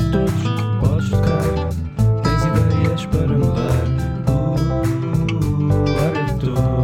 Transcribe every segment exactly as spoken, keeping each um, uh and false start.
de todos, podes tocar. Tens ideias para mudar. Uh, área de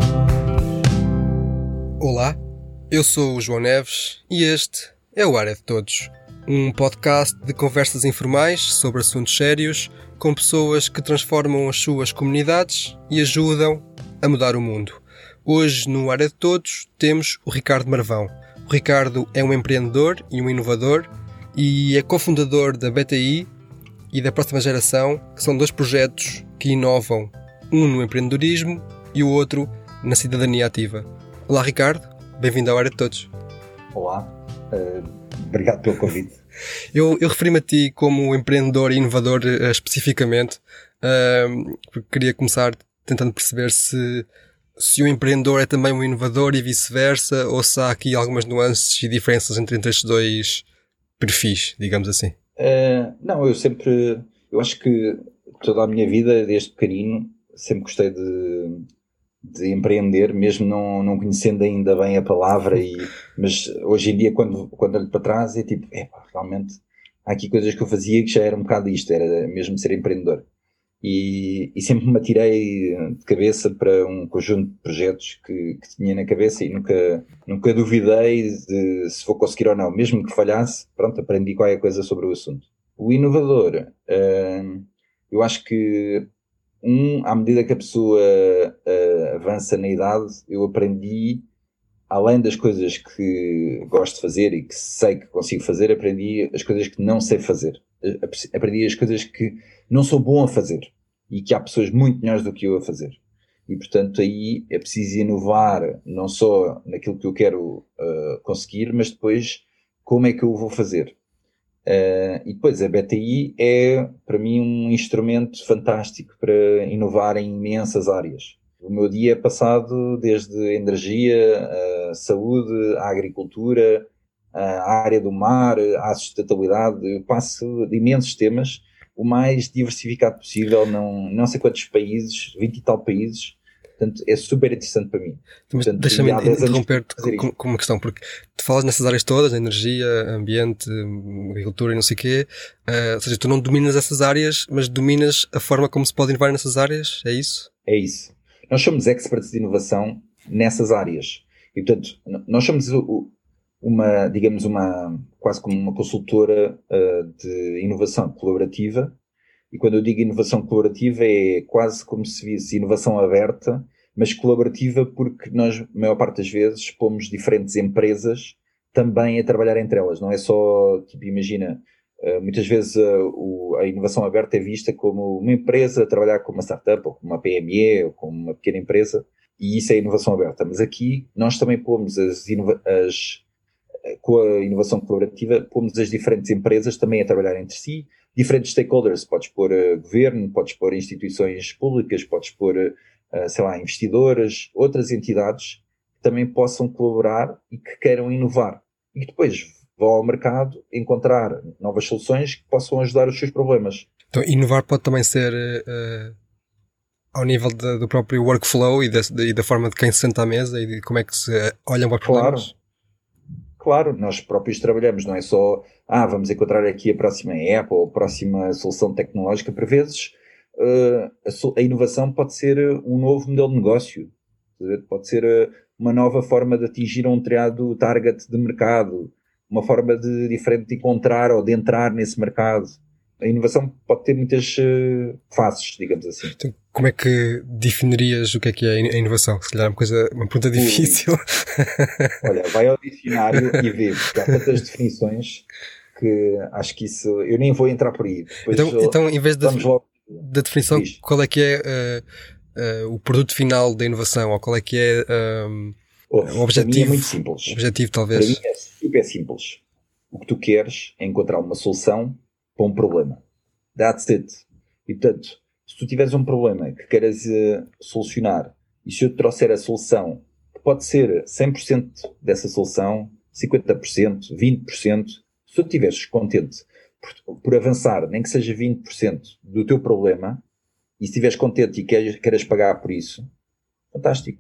todos. Olá, eu sou o João Neves e este é o Área de Todos, um podcast de conversas informais sobre assuntos sérios com pessoas que transformam as suas comunidades e ajudam a mudar o mundo. Hoje no Área de Todos temos o Ricardo Marvão. O Ricardo é um empreendedor e um inovador e é cofundador da B T I e da Próxima Geração, que são dois projetos que inovam, um no empreendedorismo e o outro na cidadania ativa. Olá Ricardo, bem-vindo ao Área de Todos. Olá, uh, obrigado pelo convite. Eu, eu referi-me a ti como empreendedor e inovador uh, especificamente, uh, porque queria começar tentando perceber se, se o empreendedor é também um inovador e vice-versa, ou se há aqui algumas nuances e diferenças entre, entre estes dois perfis, digamos assim. Uh, não, eu sempre, eu acho que toda a minha vida, desde pequenino, sempre gostei de, de empreender, mesmo não, não conhecendo ainda bem a palavra, e, mas hoje em dia quando, quando olho para trás é tipo, epá, realmente há aqui coisas que eu fazia que já era um bocado isto, era mesmo ser empreendedor. E, e sempre me atirei de cabeça para um conjunto de projetos que, que tinha na cabeça e nunca, nunca duvidei de se vou conseguir ou não. Mesmo que falhasse, pronto, aprendi qualquer coisa sobre o assunto. O inovador, uh, eu acho que, um, à medida que a pessoa uh, avança na idade, eu aprendi, além das coisas que gosto de fazer e que sei que consigo fazer, aprendi as coisas que não sei fazer. Aprendi as coisas que não sou bom a fazer e que há pessoas muito melhores do que eu a fazer. E, portanto, aí é preciso inovar não só naquilo que eu quero uh, conseguir, mas depois como é que eu o vou fazer. Uh, e depois a B T I é, para mim, um instrumento fantástico para inovar em imensas áreas. O meu dia é passado desde a energia, a saúde, a agricultura, a área do mar, a sustentabilidade. Eu passo de imensos temas, o mais diversificado possível, não, não sei quantos países, vinte e tal países. Portanto, é super interessante para mim. Mas Portanto, deixa-me interromper-te com, com, com uma questão, porque tu falas nessas áreas todas, energia, ambiente, agricultura e não sei o quê, uh, ou seja, tu não dominas essas áreas, mas dominas a forma como se pode inovar nessas áreas, é isso? É isso. Nós somos experts de inovação nessas áreas. E, portanto, nós somos o, uma, digamos, uma, quase como uma consultora uh, de inovação colaborativa. E quando eu digo inovação colaborativa é quase como se visse inovação aberta, mas colaborativa porque nós, a maior parte das vezes, pomos diferentes empresas também a trabalhar entre elas. Não é só, tipo, imagina, uh, muitas vezes uh, o, a inovação aberta é vista como uma empresa a trabalhar com uma startup, ou com uma P M E, ou com uma pequena empresa, e isso é inovação aberta. Mas aqui nós também pomos as, inova- as com a inovação colaborativa, pomos as diferentes empresas também a trabalhar entre si, diferentes stakeholders, podes pôr uh, governo, podes pôr instituições públicas, podes pôr, uh, sei lá, investidoras, outras entidades que também possam colaborar e que queiram inovar. E que depois vão ao mercado encontrar novas soluções que possam ajudar os seus problemas. Então, inovar pode também ser uh, ao nível de, do próprio workflow e, de, de, e da forma de quem se senta à mesa e de como é que se olham para os problemas? Claro. Claro, nós próprios trabalhamos, não é só, ah, vamos encontrar aqui a próxima app ou a próxima solução tecnológica. Por vezes, uh, a, so- a inovação pode ser um novo modelo de negócio, pode ser uh, uma nova forma de atingir um determinado target de mercado, uma forma de, diferente de encontrar ou de entrar nesse mercado. A inovação pode ter muitas uh, faces, digamos assim. Então, como é que definirias o que é que é a inovação? Se calhar é uma coisa, uma pergunta difícil. Olha, vai ao dicionário e vê, porque há tantas definições que acho que isso, eu nem vou entrar por aí. Depois, Então, então, em vez da, vamos logo. da definição, Diz. qual é que é uh, uh, o produto final da inovação? Ou qual é que é um, Ouve, o objetivo? Para mim é muito simples. Objetivo, Para talvez. mim é super simples. O que tu queres é encontrar uma solução para um problema. That's it. E, portanto, se tu tiveres um problema que queiras uh, solucionar, e se eu te trouxer a solução, que pode ser cem por cento dessa solução, cinquenta por cento, vinte por cento, se tu estiveres contente por, por avançar, nem que seja vinte por cento do teu problema, e se estiveres contente e queres, queiras pagar por isso, fantástico.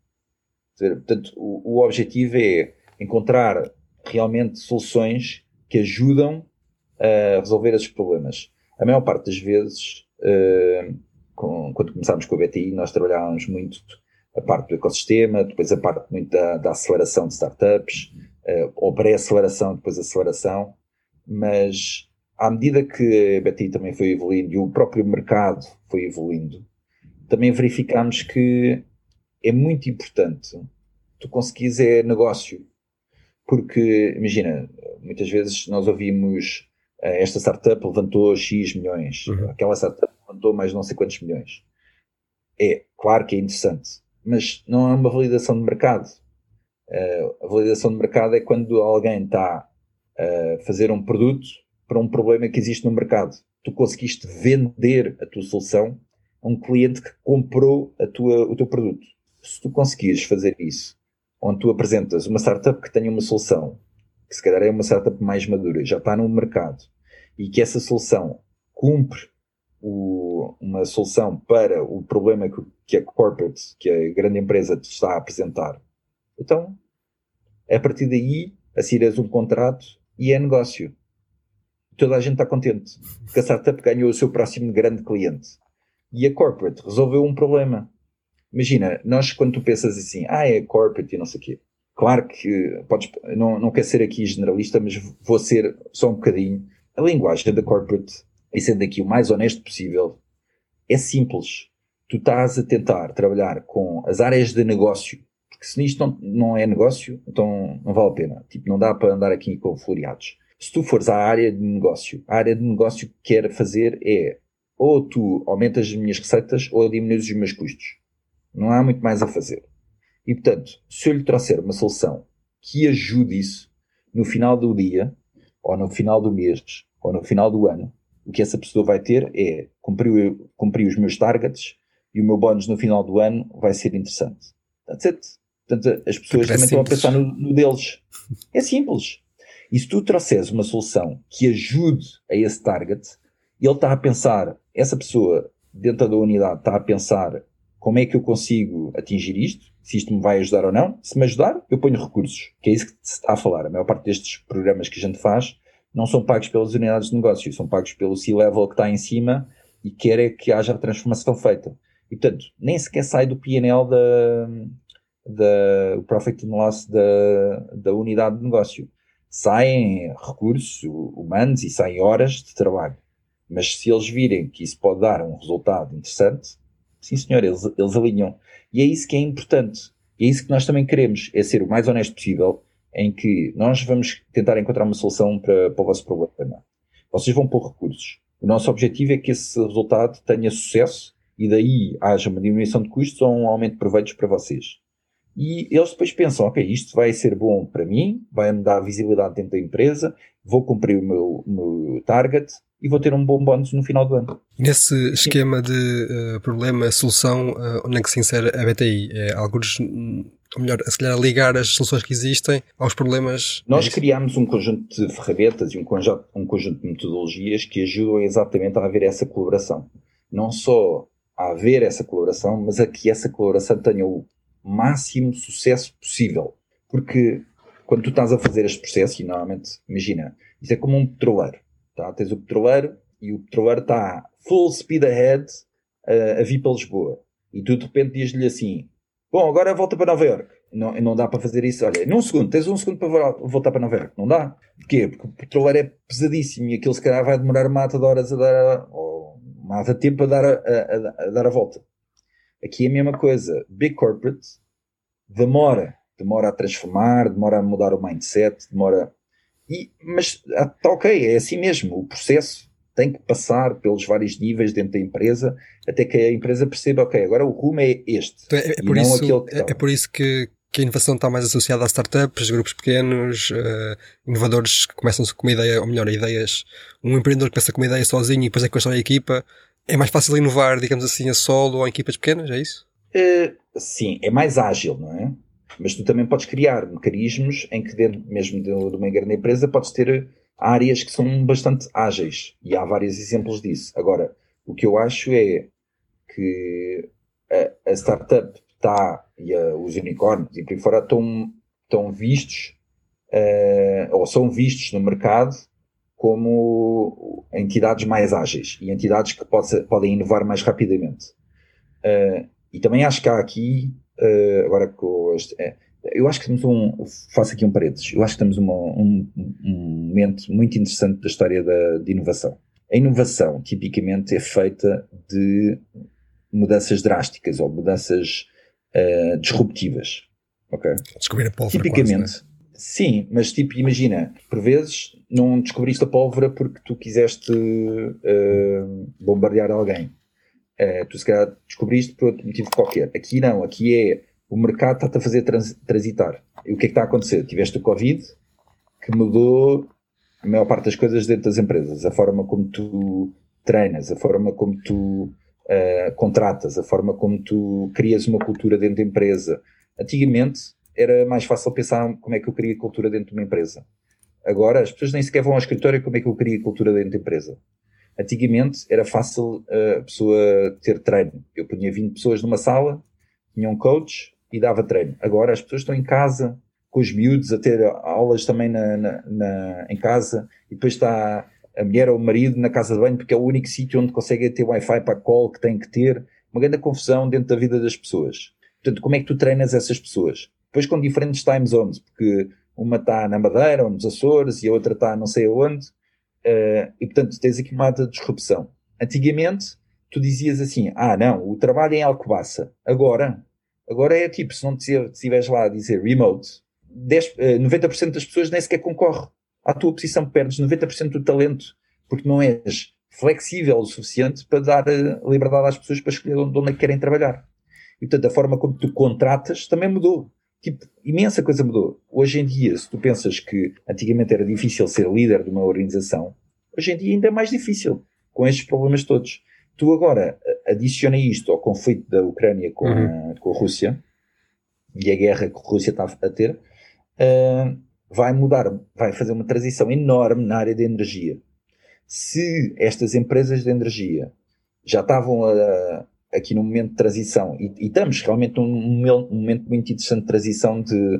Portanto, o, o objetivo é encontrar realmente soluções que ajudam a resolver esses problemas. A maior parte das vezes, uh, com, quando começámos com a B T I, nós trabalhávamos muito a parte do ecossistema, depois a parte muito da, da aceleração de startups, uh, ou pré-aceleração, depois aceleração, mas à medida que a B T I também foi evoluindo e o próprio mercado foi evoluindo, também verificámos que é muito importante tu conseguires é negócio. Porque, imagina, muitas vezes nós ouvimos uh, esta startup levantou X milhões, uhum. aquela startup levantou mais não sei quantos milhões. É, claro que é interessante, mas não é uma validação de mercado. Uh, a validação de mercado é quando alguém está a fazer um produto para um problema que existe no mercado. Tu conseguiste vender a tua solução a um cliente que comprou a tua, o teu produto. Se tu conseguires fazer isso, onde tu apresentas uma startup que tenha uma solução, que se calhar é uma startup mais madura, já está no mercado, e que essa solução cumpre o, uma solução para o problema que, que a corporate, que a grande empresa te está a apresentar, então, a partir daí, assinas um contrato e é negócio. Toda a gente está contente, porque a startup ganhou o seu próximo grande cliente. E a corporate resolveu um problema. Imagina, nós quando tu pensas assim, ah, é corporate e não sei o quê. Claro que podes, não, não quero ser aqui generalista, mas vou ser só um bocadinho. A linguagem da corporate, e sendo aqui o mais honesto possível, é simples. Tu estás a tentar trabalhar com as áreas de negócio, porque se isto não, não é negócio, então não vale a pena. Tipo, não dá para andar aqui com floreados. Se tu fores à área de negócio, a área de negócio que quer fazer é ou tu aumentas as minhas receitas ou diminuis os meus custos. Não há muito mais a fazer. E, portanto, se eu lhe trouxer uma solução que ajude isso, no final do dia, ou no final do mês, ou no final do ano, o que essa pessoa vai ter é cumprir, cumprir os meus targets e o meu bónus no final do ano vai ser interessante. That's it. Portanto, as pessoas também estão a pensar no, no deles. É simples. E se tu trouxeres uma solução que ajude a esse target, ele está a pensar, essa pessoa dentro da unidade está a pensar como é que eu consigo atingir isto, se isto me vai ajudar ou não. Se me ajudar, eu ponho recursos, que é isso que se está a falar. A maior parte destes programas que a gente faz não são pagos pelas unidades de negócio, são pagos pelo C-Level que está em cima e quer é que haja a transformação feita. E, portanto, nem sequer sai do P and L da, da o Profit and Loss da, da unidade de negócio. Saem recursos humanos e saem horas de trabalho. Mas se eles virem que isso pode dar um resultado interessante, sim senhor, eles, eles alinham. E é isso que é importante. E é isso que nós também queremos, é ser o mais honesto possível, em que nós vamos tentar encontrar uma solução para, para o vosso problema. Vocês vão pôr recursos. O nosso objetivo é que esse resultado tenha sucesso e daí haja uma diminuição de custos ou um aumento de proveitos para vocês. E eles depois pensam, ok, isto vai ser bom para mim, vai-me dar visibilidade dentro da empresa, vou cumprir o meu, o meu target e vou ter um bom bónus no final do ano. Nesse esquema de uh, problema-solução, uh, onde é que se insere a B T I? É alguns, ou melhor, se calhar ligar as soluções que existem aos problemas? Nós é criámos um conjunto de ferramentas e um conjunto, um conjunto de metodologias que ajudam exatamente a haver essa colaboração. Não só a haver essa colaboração, mas a que essa colaboração tenha o máximo sucesso possível. Porque quando tu estás a fazer este processo, e normalmente, imagina, isso é como um petroleiro. Tá? Tens o petroleiro e o petroleiro está full speed ahead uh, a vir para Lisboa. E tu de repente dizes-lhe assim, bom, agora volta para Nova Iorque. Não, não dá para fazer isso. Olha, num segundo, tens um segundo para voltar para Nova Iorque. Não dá. Porquê? Porque o petroleiro é pesadíssimo e aquilo se calhar vai demorar mata de horas a dar, a, ou mata de tempo a dar a, a, a dar a volta. Aqui é a mesma coisa. Big corporate demora. Demora a transformar, demora a mudar o mindset, demora... E, mas está ok, é assim mesmo. O processo tem que passar pelos vários níveis dentro da empresa até que a empresa perceba, ok, agora o rumo é este. Então é, é, por isso, é, é por isso que, que a inovação está mais associada a startups, grupos pequenos, uh, inovadores que começam com uma ideia, ou melhor, ideias. Um empreendedor que começa com uma ideia sozinho e depois é que constrói a equipa. É mais fácil inovar, digamos assim, a solo ou em equipas pequenas, é isso? Uh, sim, é mais ágil, não é? Mas tu também podes criar mecanismos em que dentro mesmo de, de uma grande empresa podes ter áreas que são bastante ágeis. E há vários exemplos disso. Agora, o que eu acho é que a, a startup está, e a, os unicórnios e por aí fora estão, estão vistos, uh, ou são vistos no mercado como entidades mais ágeis e entidades que possa, podem inovar mais rapidamente. Uh, e também acho que há aqui, uh, agora com este, é, eu acho que temos um, faço aqui um paredes, eu acho que temos uma, um, um momento muito interessante da história da, de inovação. A inovação, tipicamente, é feita de mudanças drásticas ou mudanças uh, disruptivas. Okay? Descobrir a pólvora. Tipicamente, quase, né? Sim, mas tipo, imagina, por vezes não descobriste a pólvora porque tu quiseste uh, bombardear alguém. Uh, tu se calhar descobriste por outro motivo qualquer. Aqui não, aqui é o mercado está-te a fazer trans, transitar. E o que é que está a acontecer? Tiveste o Covid, que mudou a maior parte das coisas dentro das empresas. A forma como tu treinas, a forma como tu uh, contratas, a forma como tu crias uma cultura dentro da empresa. Antigamente era mais fácil pensar como é que eu crio cultura dentro de uma empresa. Agora as pessoas nem sequer vão ao escritório como é que eu crio cultura dentro da empresa. Antigamente era fácil uh, a pessoa ter treino. Eu punha vinte pessoas numa sala, tinha um coach e dava treino. Agora as pessoas estão em casa com os miúdos a ter aulas também na, na, na, em casa, e depois está a mulher ou o marido na casa de banho porque é o único sítio onde conseguem ter Wi-Fi para a call que tem que ter. Uma grande confusão dentro da vida das pessoas. Portanto, como é que tu treinas essas pessoas? Depois com diferentes time zones, porque uma está na Madeira ou nos Açores e a outra está não sei aonde, uh, e portanto tens aqui uma alta disrupção. Antigamente tu dizias assim, ah não, o trabalho é em Alcobaça. Agora, agora é tipo, se não estiveres lá a dizer remote, dez, uh, noventa por cento das pessoas nem sequer concorre à tua posição, perdes noventa por cento do talento, porque não és flexível o suficiente para dar uh, liberdade às pessoas para escolher onde, onde é que querem trabalhar. E portanto a forma como tu contratas também mudou. Tipo, imensa coisa mudou. Hoje em dia, se tu pensas que antigamente era difícil ser líder de uma organização, hoje em dia ainda é mais difícil, com estes problemas todos. Tu agora adiciona isto ao conflito da Ucrânia com, uhum. a, com a Rússia, e a guerra que a Rússia está a ter, uh, vai mudar, vai fazer uma transição enorme na área de energia. Se estas empresas de energia já estavam a... aqui num momento de transição, e, e estamos realmente num, num momento muito interessante de transição de,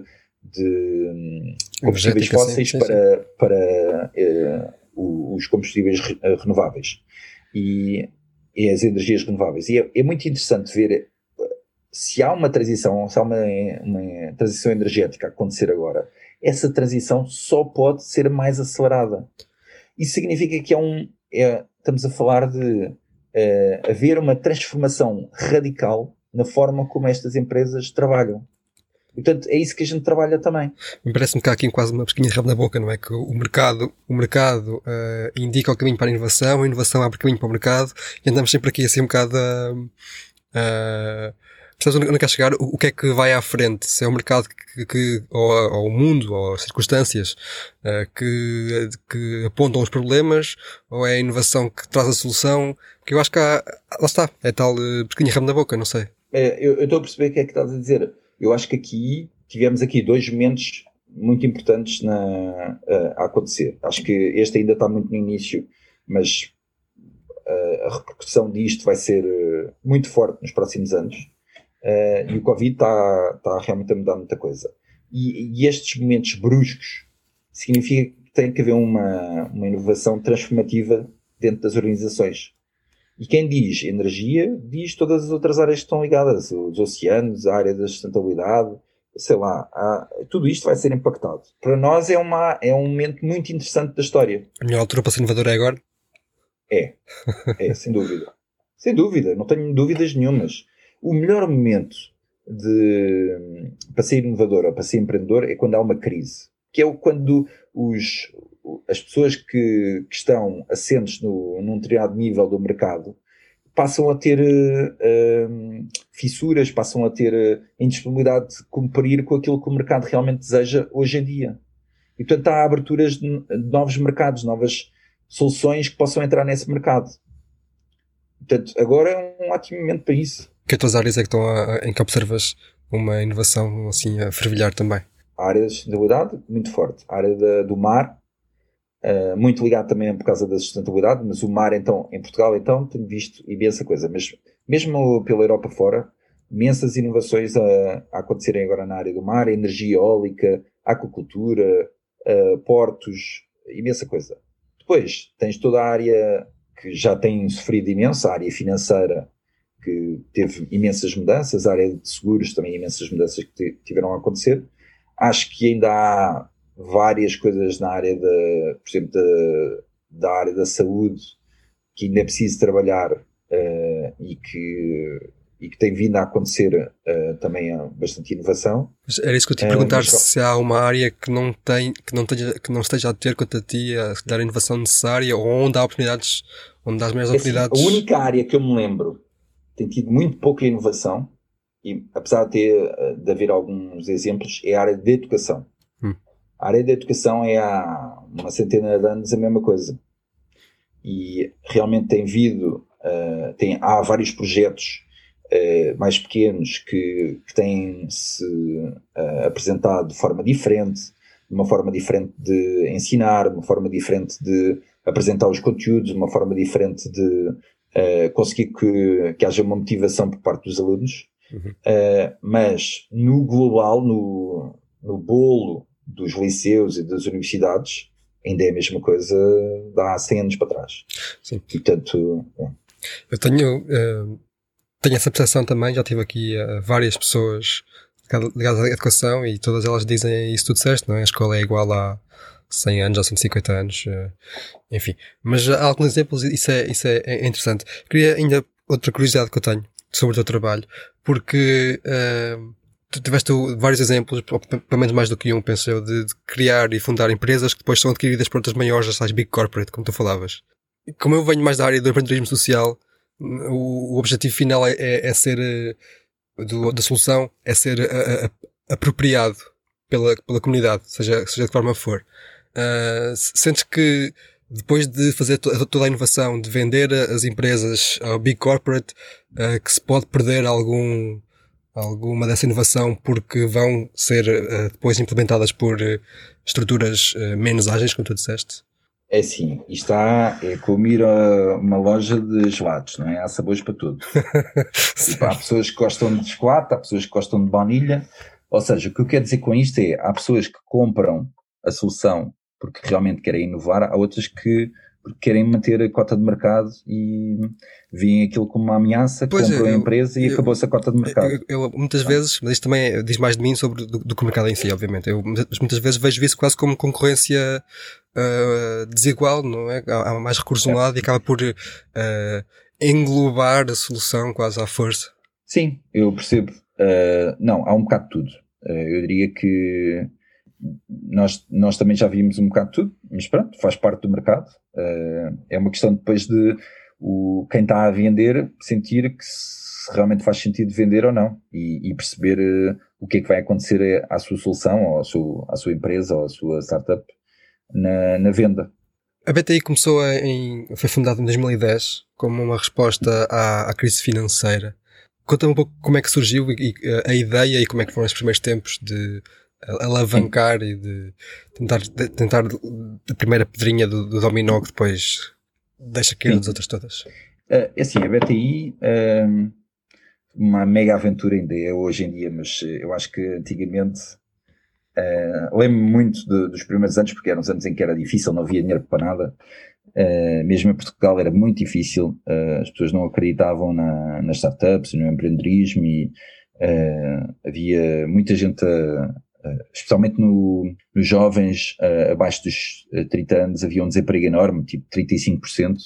de combustíveis fósseis sim, sim, para, sim. para uh, os combustíveis re, uh, renováveis e, e as energias renováveis. E é, é muito interessante ver se há uma transição, se há uma, uma transição energética a acontecer agora, essa transição só pode ser mais acelerada. Isso significa que é um, é, estamos a falar de Uh, haver uma transformação radical na forma como estas empresas trabalham. Portanto, é isso que a gente trabalha também. Parece-me que há aqui quase uma pesquinha de rabo na boca, não é? Que o mercado, o mercado uh, indica o caminho para a inovação, a inovação abre o caminho para o mercado, e andamos sempre aqui assim um bocado a... Uh, uh, Portanto, onde quer chegar, o, o que é que vai à frente? Se é o mercado que, que ou, ou o mundo, ou as circunstâncias uh, que, que apontam os problemas, ou é a inovação que traz a solução? Porque eu acho que há, lá está, é tal uh, pesquinha ramo na boca, não sei. É, eu, eu estou a perceber o que é que estás a dizer. Eu acho que aqui, tivemos aqui dois momentos muito importantes na, uh, a acontecer. Acho que este ainda está muito no início, mas uh, a repercussão disto vai ser uh, muito forte nos próximos anos. Uh, e o Covid está tá realmente a mudar muita coisa. E, e estes momentos bruscos significa que tem que haver uma, uma inovação transformativa dentro das organizações. E quem diz energia, diz todas as outras áreas que estão ligadas, os oceanos, a área da sustentabilidade, sei lá, há, tudo isto vai ser impactado. Para nós é, uma, é um momento muito interessante da história. A melhor altura para ser inovador é agora? É, é, sem dúvida. Sem dúvida, não tenho dúvidas nenhumas. O melhor momento de, para ser inovador ou para ser empreendedor é quando há uma crise, que é quando os, as pessoas que, que estão assentes no, num determinado nível do mercado passam a ter uh, fissuras, passam a ter uh, indisponibilidade de cumprir com aquilo que o mercado realmente deseja hoje em dia. E portanto há aberturas de, de novos mercados, novas soluções que possam entrar nesse mercado. Portanto, agora é um ótimo momento para isso. Que outras áreas é que estão a, em que observas uma inovação assim a fervilhar também? A área da sustentabilidade, muito forte. A área da, do mar, uh, muito ligado também por causa da sustentabilidade, mas o mar, então, em Portugal, então, tenho visto imensa coisa. Mas mesmo pela Europa fora, imensas inovações a, a acontecerem agora na área do mar, energia eólica, aquacultura, uh, portos, imensa coisa. Depois, tens toda a área que já tem sofrido imenso, a área financeira, que teve imensas mudanças, a área de seguros também imensas mudanças que tiveram a acontecer. Acho que ainda há várias coisas na área, de, por exemplo, da, da área da saúde, que ainda é preciso trabalhar uh, e, que, e que tem vindo a acontecer uh, também há bastante inovação. Mas era isso que eu te ia Uh, perguntar, mas- se há uma área que não, tem, que, não esteja, que não esteja a ter quanto a ti a dar a inovação necessária, ou onde há oportunidades, onde há as maiores É assim, oportunidades. a única área que eu me lembro tem tido muito pouca inovação, e apesar de, ter, uh, de haver alguns exemplos, é a área de educação. Hum. A área de educação é há uma centena de anos a mesma coisa. E realmente tem vindo, uh, tem, há vários projetos uh, mais pequenos que, que têm-se uh, apresentado de forma diferente, de uma forma diferente de ensinar, uma forma diferente de apresentar os conteúdos, uma forma diferente de uh, conseguir que, que haja uma motivação por parte dos alunos. Uhum. Uh, mas no global, no, no bolo dos liceus e das universidades, ainda é a mesma coisa de há cem anos para trás. Sim. E, portanto, é. Eu tenho, uh, tenho essa percepção também, já tive aqui uh, várias pessoas ligadas à educação e todas elas dizem isso que tu disseste, não é? A escola é igual há cem anos, há cento e cinquenta anos, uh, enfim. Mas há alguns exemplos e isso, é, isso é, é interessante. Queria ainda outra curiosidade que eu tenho sobre o teu trabalho, porque uh, tu tiveste vários exemplos, pelo menos mais do que um, penso eu, de, de criar e fundar empresas que depois são adquiridas por outras maiores, as tais big corporate, como tu falavas. Como eu venho mais da área do empreendedorismo social, o, o objetivo final é, é, é ser, do, da solução, é ser a, a, apropriado pela, pela comunidade, seja, seja de que forma for. Uh, sentes que depois de fazer to, toda a inovação, de vender as empresas ao big corporate, uh, que se pode perder algum, alguma dessa inovação porque vão ser uh, depois implementadas por uh, estruturas uh, menos ágeis, como tu disseste? É assim, isto há, é como ir a uma loja de gelados, não é? Há sabores para tudo. Tipo, há pessoas que gostam de chocolate, há pessoas que gostam de baunilha. Ou seja, o que eu quero dizer com isto é, há pessoas que compram a solução porque realmente querem inovar, há outras que porque querem manter a cota de mercado e veem aquilo como uma ameaça, Pois compram é, a eu- empresa e eu- acabou-se a cota de mercado. Eu, eu muitas vezes, mas isto também é- diz mais de mim sobre do, do que o mercado em si, obviamente. Eu mas muitas vezes vejo isso quase como concorrência ah, desigual, não é? Há, há mais recursos de um É. lado e acaba por ah, englobar a solução quase à força. Sim, eu percebo. Uh, não, há um bocado de tudo. Uh, eu diria que nós, nós também já vimos um bocado de tudo, mas pronto, faz parte do mercado. Uh, é uma questão depois de o, quem está a vender sentir que se realmente faz sentido vender ou não e, e perceber uh, o que é que vai acontecer à sua solução, ou à sua, à sua empresa, ou à sua startup na, na venda. A B T I começou em, foi fundada em dois mil e dez como uma resposta à, à crise financeira. Conta-me um pouco como é que surgiu e, e a ideia e como é que foram os primeiros tempos de alavancar e de tentar, de tentar a primeira pedrinha do, do dominó que depois deixa cair Sim. das outras todas. Uh, é assim, a B T I, um, uma mega aventura ainda é hoje em dia, mas uh, eu acho que antigamente, uh, lembro-me muito de, dos primeiros anos, porque eram os anos em que era difícil, não havia dinheiro para nada. Uh, mesmo em Portugal era muito difícil, uh, as pessoas não acreditavam na, nas startups, no empreendedorismo e uh, havia muita gente, a, a, especialmente no, nos jovens uh, abaixo dos trinta anos, havia um desemprego enorme, tipo trinta e cinco por cento,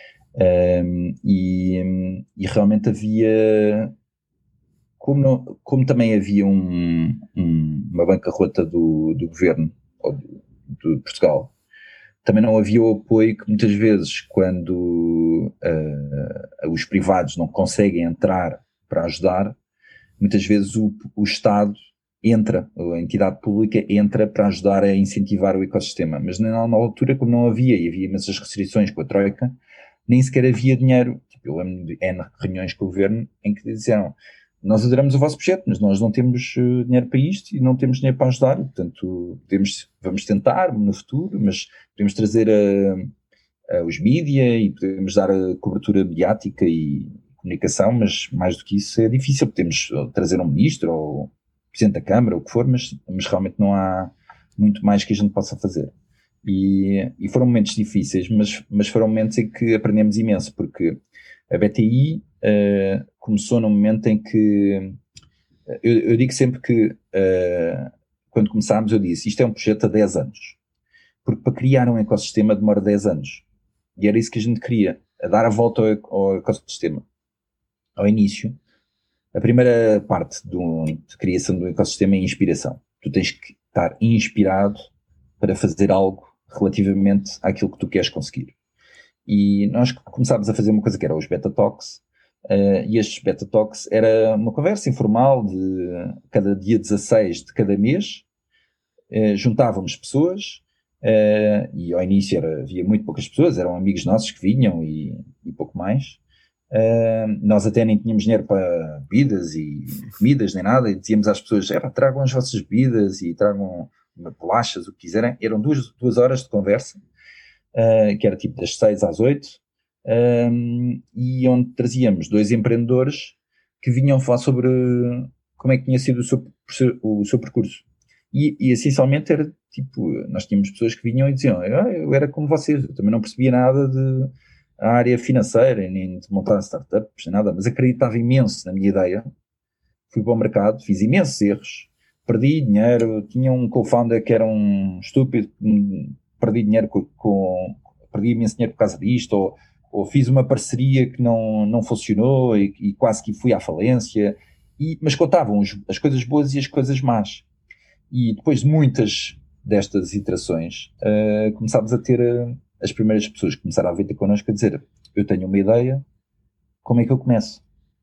um, e, um, e realmente havia, como, não, como também havia um, um, uma bancarrota do, do governo, ou do, do Portugal, também não havia o apoio que muitas vezes, quando uh, os privados não conseguem entrar para ajudar, muitas vezes o, o Estado entra, a entidade pública entra para ajudar a incentivar o ecossistema. Mas na, na altura, como não havia, e havia imensas restrições com a Troika, nem sequer havia dinheiro. Tipo, eu lembro de N reuniões com o governo em que disseram: nós adoramos o vosso projeto, mas nós não temos uh, dinheiro para isto e não temos dinheiro para ajudar, portanto podemos, vamos tentar no futuro, mas podemos trazer a, a, os mídia e podemos dar a cobertura mediática e comunicação, mas mais do que isso é difícil, podemos trazer um ministro ou presidente da Câmara, ou o que for, mas, mas realmente não há muito mais que a gente possa fazer. E, e foram momentos difíceis, mas, mas foram momentos em que aprendemos imenso, porque a B T I uh, começou num momento em que eu, eu digo sempre que uh, quando começámos eu disse, isto é um projeto a dez anos, porque para criar um ecossistema demora dez anos, e era isso que a gente queria, a dar a volta ao, ao ecossistema. Ao início, a primeira parte do, de criação do ecossistema é a inspiração. Tu tens que estar inspirado para fazer algo relativamente àquilo que tu queres conseguir. E nós começámos a fazer uma coisa que era os Beta Talks, uh, e estes Beta Talks era uma conversa informal de cada dia dezasseis de cada mês, uh, juntávamos pessoas, uh, e ao início era, havia muito poucas pessoas, eram amigos nossos que vinham e, e pouco mais. Uh, nós até nem tínhamos dinheiro para bebidas e comidas nem nada, e dizíamos às pessoas, é, tragam as vossas bebidas e tragam bolachas, o que quiserem. Eram duas, duas horas de conversa, uh, que era tipo das seis às oito, um, e onde trazíamos dois empreendedores que vinham falar sobre como é que tinha sido o seu, o seu percurso. E, e essencialmente era tipo, nós tínhamos pessoas que vinham e diziam, ah, eu era como vocês, eu também não percebia nada de a área financeira, nem de montar startups, nem nada, mas acreditava imenso na minha ideia. Fui para o mercado, fiz imensos erros, perdi dinheiro, tinha um co-founder que era um estúpido, perdi dinheiro com, com perdi imenso dinheiro por causa disto, ou, ou fiz uma parceria que não, não funcionou e, e quase que fui à falência, e, mas contavam os, as coisas boas e as coisas más. E depois de muitas destas iterações, uh, começámos a ter... Uh, as primeiras pessoas que começaram a vir ter connosco a dizer, eu tenho uma ideia, como é que eu começo?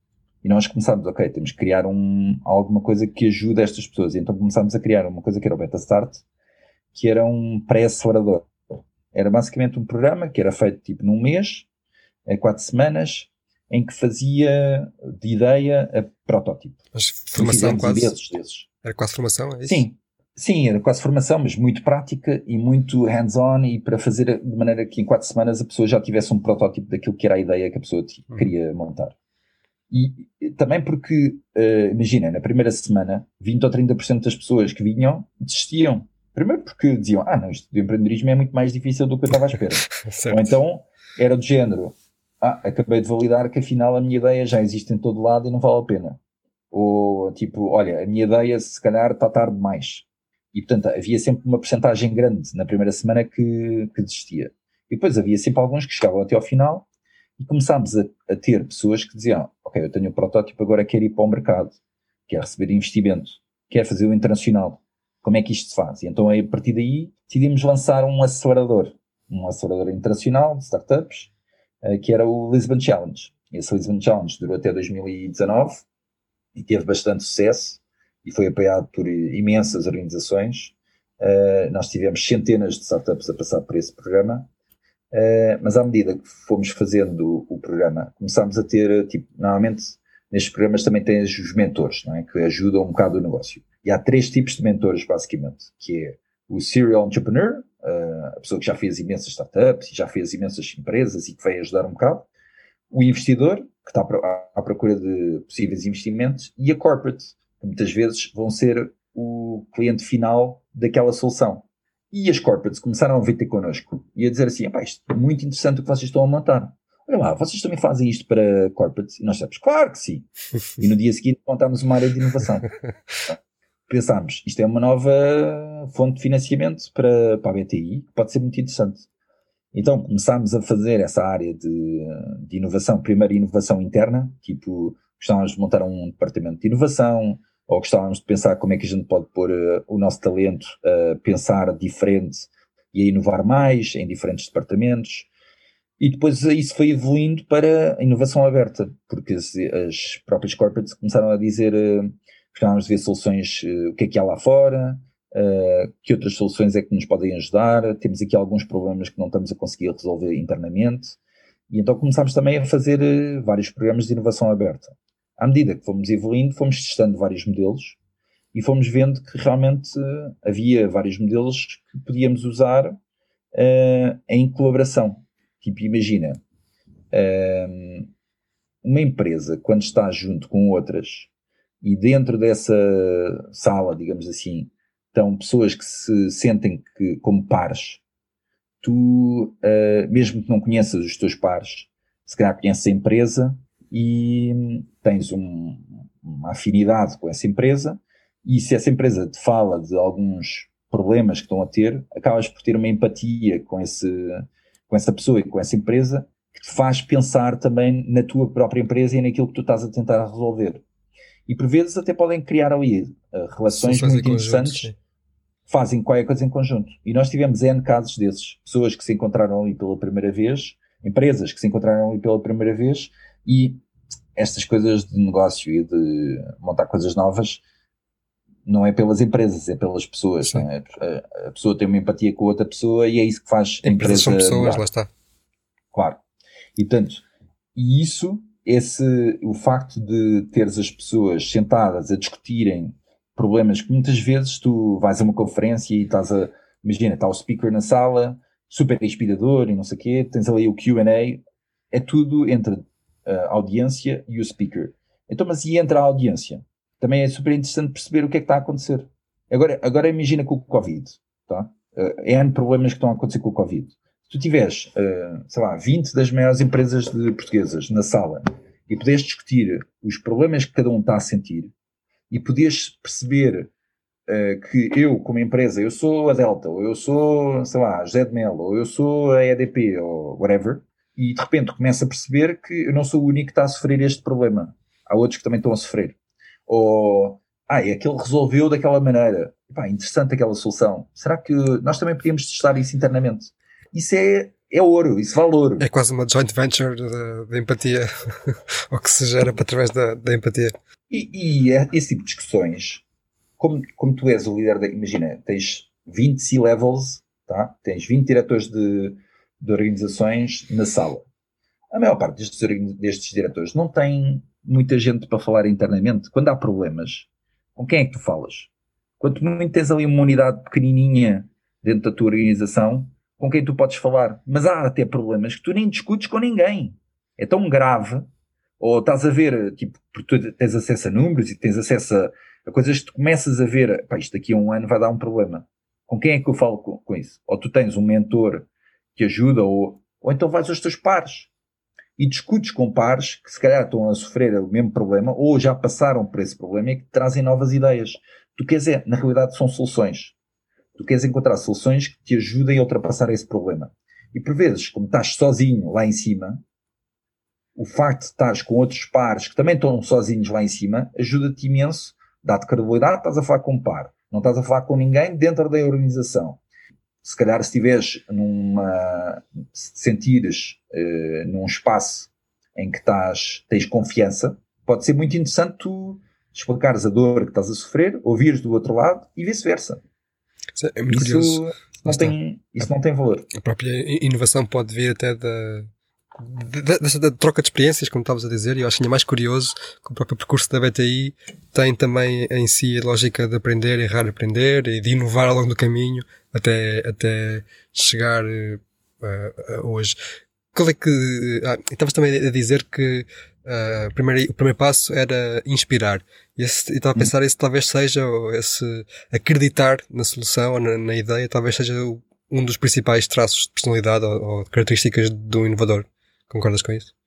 E nós começámos, ok, temos que criar um, alguma coisa que ajude estas pessoas. E então começámos a criar uma coisa que era o Beta Start, que era um pré-acelerador. Era basicamente um programa que era feito tipo num mês, em quatro semanas, em que fazia de ideia a protótipo. Mas formação quase? Desses, desses. Era quase formação, é isso? Sim. Sim, era quase formação, mas muito prática e muito hands-on, e para fazer de maneira que em quatro semanas a pessoa já tivesse um protótipo daquilo que era a ideia que a pessoa t- queria montar. E, e também porque, uh, imagina, na primeira semana, vinte ou trinta por cento das pessoas que vinham desistiam. Primeiro porque diziam, ah não, isto do empreendedorismo é muito mais difícil do que eu estava à espera. Ou então era do género, ah, acabei de validar que afinal a minha ideia já existe em todo lado e não vale a pena. Ou tipo, olha, a minha ideia se calhar está tarde demais. E, portanto, havia sempre uma percentagem grande na primeira semana que, que desistia. E depois havia sempre alguns que chegavam até ao final e começámos a, a ter pessoas que diziam, ok, eu tenho um protótipo, agora quero ir para o mercado, quero receber investimento, quero fazer o internacional. Como é que isto se faz? E então, a partir daí, decidimos lançar um acelerador, um acelerador internacional de startups, que era o Lisbon Challenge. Esse Lisbon Challenge durou até dois mil e dezanove e teve bastante sucesso. E foi apoiado por imensas organizações. Uh, nós tivemos centenas de startups a passar por esse programa, uh, mas à medida que fomos fazendo o programa, começámos a ter, tipo, normalmente nestes programas também tens os mentores, não é? Que ajudam um bocado o negócio. E há três tipos de mentores, basicamente, que é o serial entrepreneur, uh, a pessoa que já fez imensas startups e já fez imensas empresas e que vem ajudar um bocado, o investidor, que está à procura de possíveis investimentos, e a corporate, que muitas vezes vão ser o cliente final daquela solução. E as corporates começaram a vir ter connosco e a dizer assim, isto é muito interessante o que vocês estão a montar. Olha lá, vocês também fazem isto para corporates? E nós sabemos, claro que sim. E no dia seguinte montámos uma área de inovação. Pensámos, isto é uma nova fonte de financiamento para, para a B T I, que pode ser muito interessante. Então começámos a fazer essa área de, de inovação, primeiro inovação interna, tipo, gostávamos de montar um departamento de inovação, ou gostávamos de pensar como é que a gente pode pôr uh, o nosso talento a pensar diferente e a inovar mais em diferentes departamentos. E depois isso foi evoluindo para a inovação aberta, porque as, as próprias corporates começaram a dizer uh, gostávamos de ver soluções, uh, o que é que há lá fora, uh, que outras soluções é que nos podem ajudar, temos aqui alguns problemas que não estamos a conseguir resolver internamente. E então começámos também a fazer uh, vários programas de inovação aberta. À medida que fomos evoluindo, fomos testando vários modelos e fomos vendo que realmente uh, havia vários modelos que podíamos usar uh, em colaboração. Tipo, imagina, uh, uma empresa, quando está junto com outras e dentro dessa sala, digamos assim, estão pessoas que se sentem que, como pares, tu, uh, mesmo que não conheças os teus pares, se calhar conheces a empresa e tens um, uma afinidade com essa empresa, e se essa empresa te fala de alguns problemas que estão a ter, acabas por ter uma empatia com, esse, com essa pessoa e com essa empresa, que te faz pensar também na tua própria empresa e naquilo que tu estás a tentar resolver. E por vezes até podem criar ali uh, relações muito interessantes, sim. Fazem qualquer coisa em conjunto. E nós tivemos N casos desses, pessoas que se encontraram ali pela primeira vez, empresas que se encontraram ali pela primeira vez, e estas coisas de negócio e de montar coisas novas não é pelas empresas, é pelas pessoas. Né? A, a pessoa tem uma empatia com a outra pessoa e é isso que faz a empresas empresa são pessoas, mudar. Lá está. Claro. E portanto, e isso, esse, o facto de teres as pessoas sentadas a discutirem problemas que muitas vezes tu vais a uma conferência e estás a, imagina, está o speaker na sala, super inspirador e não sei o quê, tens ali o Q and A, é tudo entre a audiência e o speaker. Então, mas e entre a audiência? Também é super interessante perceber o que é que está a acontecer. Agora, agora imagina com o Covid, tá? Uh, é N problemas que estão a acontecer com o Covid. Se tu tiveres, uh, sei lá, vinte das maiores empresas de portuguesas na sala e poderes discutir os problemas que cada um está a sentir e poderes perceber uh, que eu, como empresa, eu sou a Delta, ou eu sou, sei lá, a José de Melo, ou eu sou a E D P, ou whatever, e de repente começa a perceber que eu não sou o único que está a sofrer este problema. Há outros que também estão a sofrer. Ou, ah, é aquele resolveu daquela maneira. Pá, interessante aquela solução. Será que nós também podíamos testar isso internamente? Isso é, é ouro, isso vale ouro. É quase uma joint venture de empatia, ou que se gera através da, da empatia. E, e é esse tipo de discussões, como, como tu és o líder, da, imagina, tens vinte C-levels, tá? Tens vinte diretores de, de organizações na sala. A maior parte destes, destes diretores não tem muita gente para falar internamente. Quando há problemas, com quem é que tu falas? Quando tu tens ali uma unidade pequenininha dentro da tua organização, com quem tu podes falar? Mas há até problemas que tu nem discutes com ninguém. É tão grave, ou estás a ver, tipo, porque tu tens acesso a números e tens acesso a, a coisas que tu começas a ver, pá, isto daqui a um ano vai dar um problema. Com quem é que eu falo com, com isso? Ou tu tens um mentor que ajuda, ou, ou então vais aos teus pares e discutes com pares que se calhar estão a sofrer o mesmo problema ou já passaram por esse problema e que trazem novas ideias. Tu queres é, na realidade são soluções. Tu queres encontrar soluções que te ajudem a ultrapassar esse problema. E por vezes, como estás sozinho lá em cima, o facto de estás com outros pares que também estão sozinhos lá em cima, ajuda-te imenso, dá-te credibilidade, estás a falar com um par. Não estás a falar com ninguém dentro da organização. Se calhar se estiveres numa, se te sentires uh, num espaço em que estás, tens confiança, pode ser muito interessante tu explicares a dor que estás a sofrer, ouvires do outro lado e vice-versa. É muito isso, curioso. Não tem, isso não tem valor. A própria inovação pode vir até da, da, da, da troca de experiências, como estavas a dizer, e eu acho que é mais curioso que o próprio percurso da B T I tem também em si a lógica de aprender, errar, aprender e de inovar ao longo do caminho até, até chegar uh, uh, hoje. Qual é que... Ah, estavas também a dizer que uh, primeiro, o primeiro passo era inspirar. E esse, eu estava a pensar, esse talvez seja, esse acreditar na solução ou na, na ideia, talvez seja o, um dos principais traços de personalidade ou, ou características do inovador. Concordas com isso?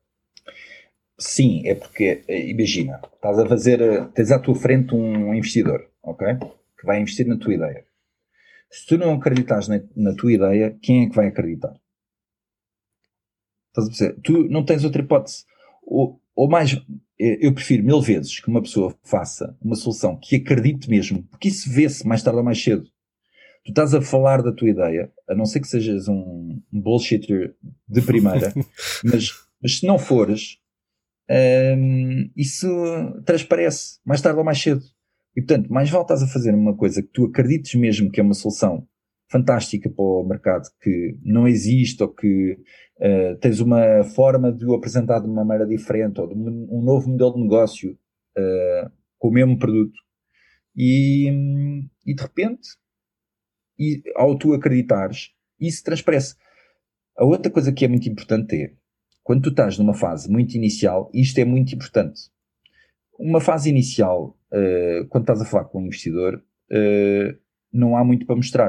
Sim, é porque, imagina, estás a fazer, tens à tua frente um investidor, ok? Que vai investir na tua ideia. Se tu não acreditas na, na tua ideia, quem é que vai acreditar? Estás a perceber? Tu não tens outra hipótese. Ou, ou mais, eu prefiro mil vezes que uma pessoa faça uma solução que acredite mesmo, porque isso vê-se mais tarde ou mais cedo. Tu estás a falar da tua ideia, a não ser que sejas um, um bullshitter de primeira, mas, mas se não fores, hum, isso transparece mais tarde ou mais cedo. E portanto, mais vale estás a fazer uma coisa que tu acredites mesmo que é uma solução fantástica para o mercado, que não existe, ou que uh, tens uma forma de o apresentar de uma maneira diferente, ou de um novo modelo de negócio uh, com o mesmo produto. E, e de repente, e, ao tu acreditares, isso transparece. A outra coisa que é muito importante é, quando tu estás numa fase muito inicial, isto é muito importante. Uma fase inicial, uh, quando estás a falar com um investidor, uh, não há muito para mostrar.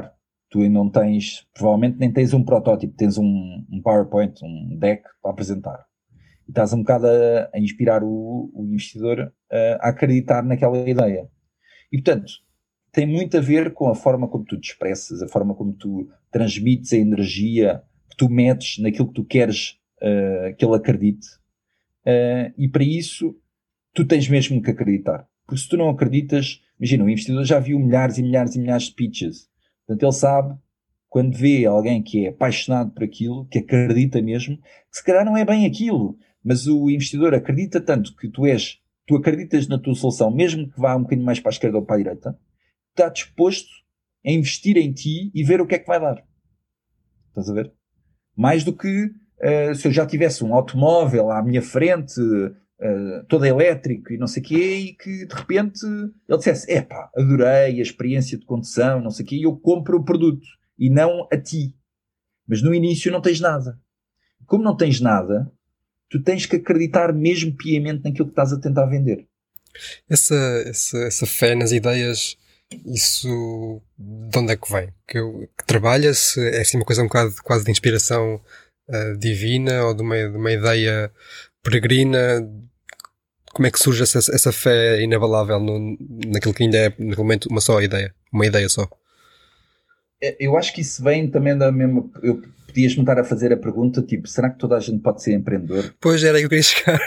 tu ainda não tens, provavelmente nem tens um protótipo, tens um, um PowerPoint, um deck para apresentar. E estás um bocado a, a inspirar o, o investidor a, a acreditar naquela ideia. E, portanto, tem muito a ver com a forma como tu te expressas, a forma como tu transmites a energia que tu metes naquilo que tu queres uh, que ele acredite. Uh, e para isso, tu tens mesmo que acreditar. Porque se tu não acreditas, imagina, o investidor já viu milhares e milhares e milhares de pitches. Portanto, ele sabe, quando vê alguém que é apaixonado por aquilo, que acredita mesmo, que se calhar não é bem aquilo, mas o investidor acredita tanto que tu és, tu acreditas na tua solução, mesmo que vá um bocadinho mais para a esquerda ou para a direita, está disposto a investir em ti e ver o que é que vai dar. Estás a ver? Mais do que uh, se eu já tivesse um automóvel à minha frente, uh, todo elétrico e não sei o quê, e que de repente ele dissesse, epá, adorei a experiência de condução, não sei o quê, e eu compro o produto, e não a ti. Mas no início não tens nada. Como não tens nada, tu tens que acreditar mesmo piamente naquilo que estás a tentar vender. Essa, essa, essa fé nas ideias, isso de onde é que vem? Que, eu, que trabalha-se? É assim uma coisa um bocado quase de inspiração uh, divina ou de uma, de uma ideia peregrina? Como é que surge essa, essa fé inabalável no, naquilo que ainda é, no momento, uma só ideia? Uma ideia só? Eu acho que isso vem também da mesma... Eu, podias-me estar a fazer a pergunta, tipo, será que toda a gente pode ser empreendedor? Pois, era aí que eu queria chegar.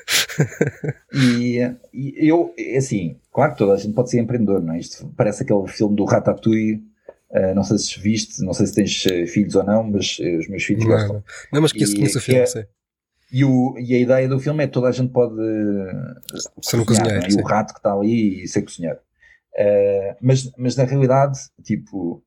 e, e eu, assim, claro que toda a gente pode ser empreendedor, não é? Isto parece aquele filme do Ratatouille, uh, não sei se viste, não sei se tens uh, filhos ou não, mas uh, os meus filhos não, gostam. Não, não mas conheço, conheço o filme, é, sim. E, o, e a ideia do filme é que toda a gente pode ser um cozinhar, é? E o rato que está ali e ser cozinhar. Uh, mas, mas na realidade, tipo,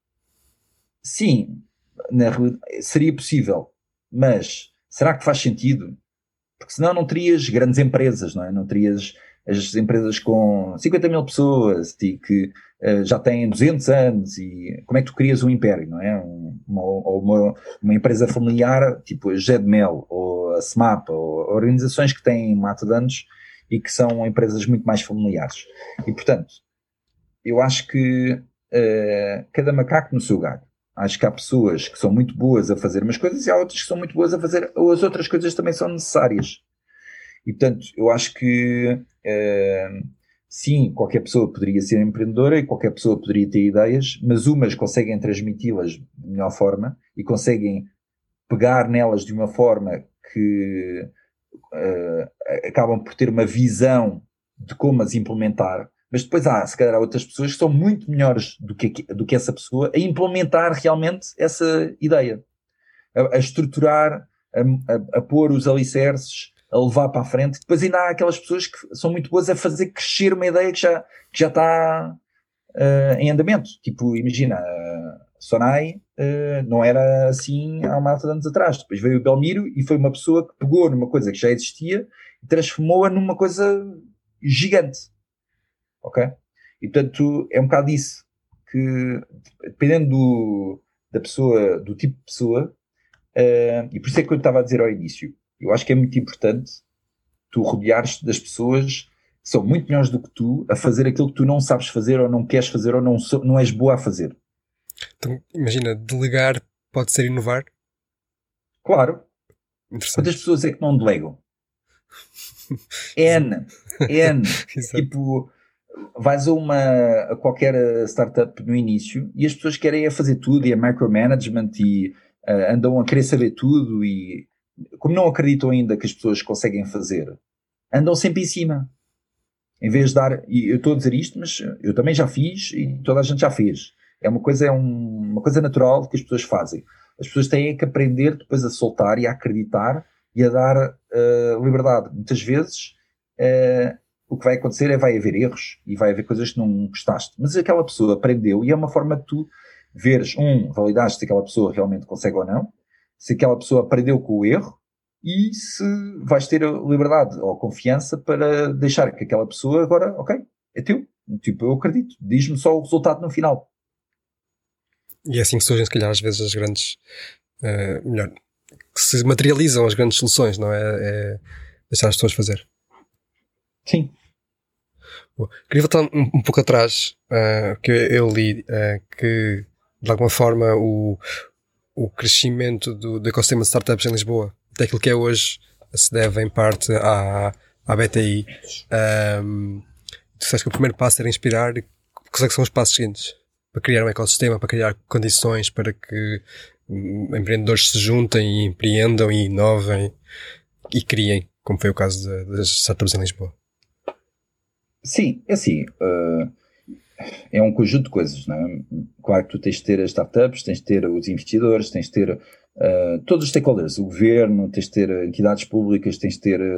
sim, na realidade, seria possível, mas será que faz sentido? Porque senão não terias grandes empresas, não é? Não terias as empresas com cinquenta mil pessoas e que uh, já têm duzentos anos e como é que tu crias um império, não é? Um, uma, ou uma, uma empresa familiar, tipo a G E D Mel ou a S M A P, ou organizações que têm mata de anos e que são empresas muito mais familiares. E, portanto, eu acho que uh, cada macaco no seu galho. Acho que há pessoas que são muito boas a fazer umas coisas e há outras que são muito boas a fazer, ou as outras coisas também são necessárias. E, portanto, eu acho que, uh, sim, qualquer pessoa poderia ser empreendedora e qualquer pessoa poderia ter ideias, mas umas conseguem transmiti-las de melhor forma e conseguem pegar nelas de uma forma que uh, acabam por ter uma visão de como as implementar. Mas depois há, se calhar, há outras pessoas que são muito melhores do que, do que essa pessoa a implementar realmente essa ideia. A, a estruturar, a, a, a pôr os alicerces, a levar para a frente. Depois ainda há aquelas pessoas que são muito boas a fazer crescer uma ideia que já, que já está uh, em andamento. Tipo, imagina, uh, Sonai uh, não era assim há uma data de anos atrás. Depois veio o Belmiro e foi uma pessoa que pegou numa coisa que já existia e transformou-a numa coisa gigante. Ok? E portanto é um bocado isso que, dependendo do, da pessoa, do tipo de pessoa, uh, e por isso é que eu estava a dizer ao início, eu acho que é muito importante tu rodeares-te das pessoas que são muito melhores do que tu a fazer aquilo que tu não sabes fazer ou não queres fazer ou não, não és boa a fazer. Então, imagina, delegar pode ser inovar? Claro. Quantas pessoas é que não delegam? N. N. Tipo, vais a, uma, a qualquer startup no início e as pessoas querem a fazer tudo e a micromanagement e uh, andam a querer saber tudo e como não acreditam ainda que as pessoas conseguem fazer, andam sempre em cima. Em vez de dar, e eu estou a dizer isto, mas eu também já fiz e toda a gente já fez. É uma coisa, é um, uma coisa natural que as pessoas fazem. As pessoas têm que aprender depois a soltar e a acreditar e a dar uh, liberdade. Muitas vezes uh, o que vai acontecer é vai haver erros e vai haver coisas que não gostaste. Mas aquela pessoa aprendeu e é uma forma de tu veres, um, validaste se aquela pessoa realmente consegue ou não, se aquela pessoa aprendeu com o erro e se vais ter a liberdade ou a confiança para deixar que aquela pessoa agora, ok, é teu. Tipo, eu acredito. Diz-me só o resultado no final. E é assim que surgem, se calhar, às vezes as grandes... Uh, melhor, que se materializam as grandes soluções, não é? É deixar as pessoas fazer. Sim. Bom, queria voltar um, um pouco atrás, uh, que eu, eu li uh, que de alguma forma, o, o crescimento do, do ecossistema de startups em Lisboa, até aquilo que é hoje, se deve em parte à, à B T I. Um, tu sabes que o primeiro passo era inspirar, e quais é que são os passos seguintes? Para criar um ecossistema, para criar condições para que um, empreendedores se juntem e empreendam e inovem e criem, como foi o caso de, das startups em Lisboa. Sim, é assim, uh, é um conjunto de coisas, não é? Claro que tu tens de ter as startups, tens de ter os investidores, tens de ter uh, todos os stakeholders, o governo, tens de ter entidades públicas, tens de ter,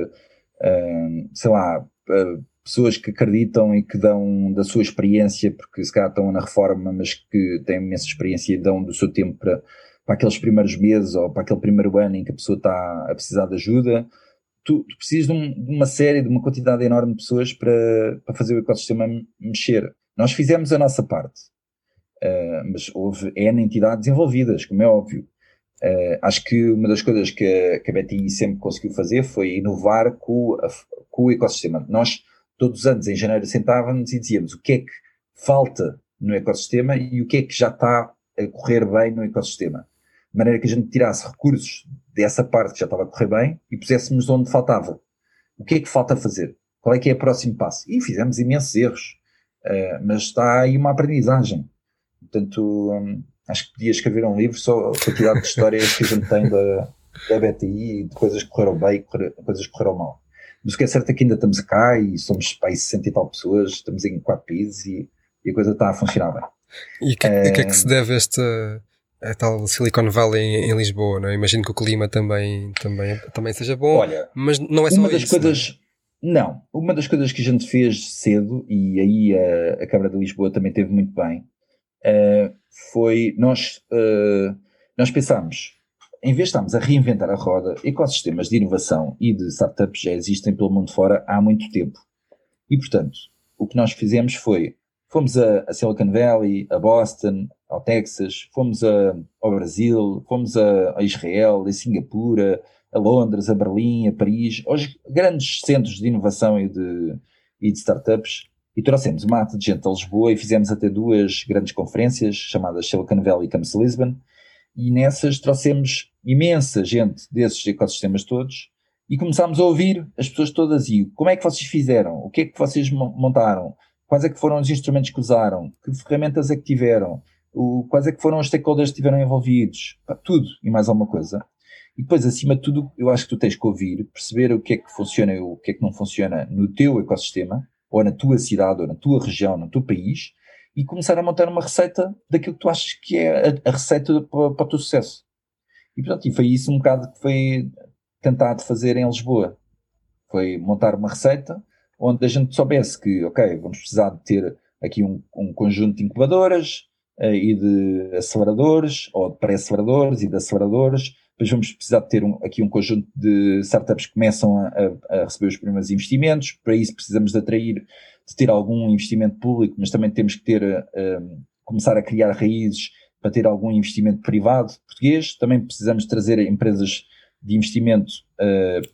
uh, sei lá, uh, pessoas que acreditam e que dão da sua experiência, porque se calhar estão na reforma, mas que têm imensa experiência e dão do seu tempo para, para aqueles primeiros meses ou para aquele primeiro ano em que a pessoa está a precisar de ajuda. Tu, tu precisas de, um, de uma série, de uma quantidade enorme de pessoas para, para fazer o ecossistema mexer. Nós fizemos a nossa parte, uh, mas houve N entidades envolvidas, como é óbvio. Uh, acho que uma das coisas que a, que a B T I sempre conseguiu fazer foi inovar com, a, com o ecossistema. Nós, todos os anos, em janeiro, sentávamos e dizíamos o que é que falta no ecossistema e o que é que já está a correr bem no ecossistema. De maneira que a gente tirasse recursos dessa parte que já estava a correr bem e puséssemos onde faltava. O que é que falta fazer? Qual é que é o próximo passo? E fizemos imensos erros, uh, mas está aí uma aprendizagem. Portanto, um, acho que podia escrever um livro só a quantidade de histórias que a gente tem da, da B T I e de coisas que correram bem e correr, coisas que correram mal. Mas o que é certo é que ainda estamos cá e somos para aí sessenta e tal pessoas, estamos em quatro países e, e a coisa está a funcionar bem. E o que, uh, que é que se deve a esta... a tal Silicon Valley em, em Lisboa, não é? Imagino que o clima também, também, também seja bom, olha, mas não é só uma das isso, coisas, não, é? não, uma das coisas que a gente fez cedo, e aí a, a Câmara de Lisboa também teve muito bem, uh, foi, nós, uh, nós pensámos, em vez de estarmos a reinventar a roda, ecossistemas de inovação e de startups já existem pelo mundo fora há muito tempo. E, portanto, o que nós fizemos foi, fomos a, a Silicon Valley, a Boston, ao Texas, fomos a, ao Brasil, fomos a, a Israel, a Singapura, a Londres, a Berlim, a Paris, aos grandes centros de inovação e de, e de startups, e trouxemos uma ata de gente a Lisboa e fizemos até duas grandes conferências, chamadas Silicon Valley Comes Lisbon, e nessas trouxemos imensa gente desses ecossistemas todos, e começámos a ouvir as pessoas todas, e como é que vocês fizeram? O que é que vocês montaram? Quais é que foram os instrumentos que usaram? Que ferramentas é que tiveram? O, quais é que foram os stakeholders que estiveram envolvidos? Pá, tudo e mais alguma coisa. E depois, acima de tudo, eu acho que tu tens que ouvir, perceber o que é que funciona e o que é que não funciona no teu ecossistema, ou na tua cidade, ou na tua região, no teu país, e começar a montar uma receita daquilo que tu achas que é a, a receita para, para o teu sucesso. E, portanto, e foi isso um bocado que foi tentado fazer em Lisboa. Foi montar uma receita onde a gente soubesse que, ok, vamos precisar de ter aqui um, um conjunto de incubadoras uh, e de aceleradores, ou de pré-aceleradores e de aceleradores. Depois vamos precisar de ter um, aqui um conjunto de startups que começam a, a receber os primeiros investimentos. Para isso precisamos de atrair, de ter algum investimento público, mas também temos que ter, uh, começar a criar raízes para ter algum investimento privado português. Também precisamos de trazer empresas de investimento uh,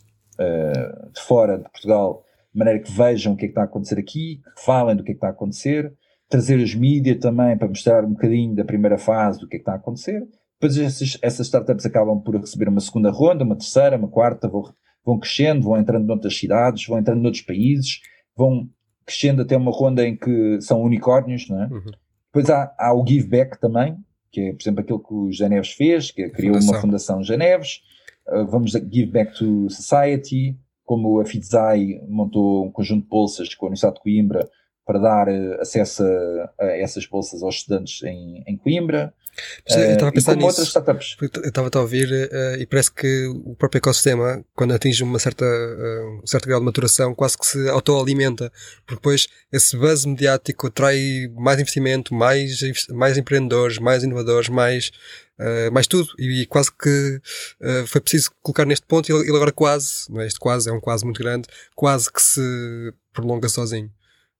uh, de fora de Portugal, de maneira que vejam o que é que está a acontecer aqui, que falem do que é que está a acontecer, trazer os mídias também para mostrar um bocadinho da primeira fase do que é que está a acontecer. Depois essas, essas startups acabam por receber uma segunda ronda, uma terceira, uma quarta, vão, vão crescendo, vão entrando noutras cidades, vão entrando noutros países, vão crescendo até uma ronda em que são unicórnios, não é? Uhum. Depois há, há o Give Back também, que é, por exemplo, aquilo que o José Neves fez, que criou fundação. uma fundação José Neves. Uh, vamos a Give Back to Society, como a FITSAI montou um conjunto de bolsas com a Universidade de Coimbra para dar uh, acesso a, a essas bolsas aos estudantes em, em Coimbra. Uh, eu estava a pensar nisso. Outras startups. Eu estava a ouvir uh, e parece que o próprio ecossistema, quando atinge uma certa, uh, um certo grau de maturação, quase que se autoalimenta, porque depois esse buzz mediático atrai mais investimento, mais, mais empreendedores, mais inovadores, mais, uh, mais tudo, e, e quase que uh, foi preciso colocar neste ponto, e ele, ele agora quase, não é? Este quase é um quase muito grande, quase que se prolonga sozinho.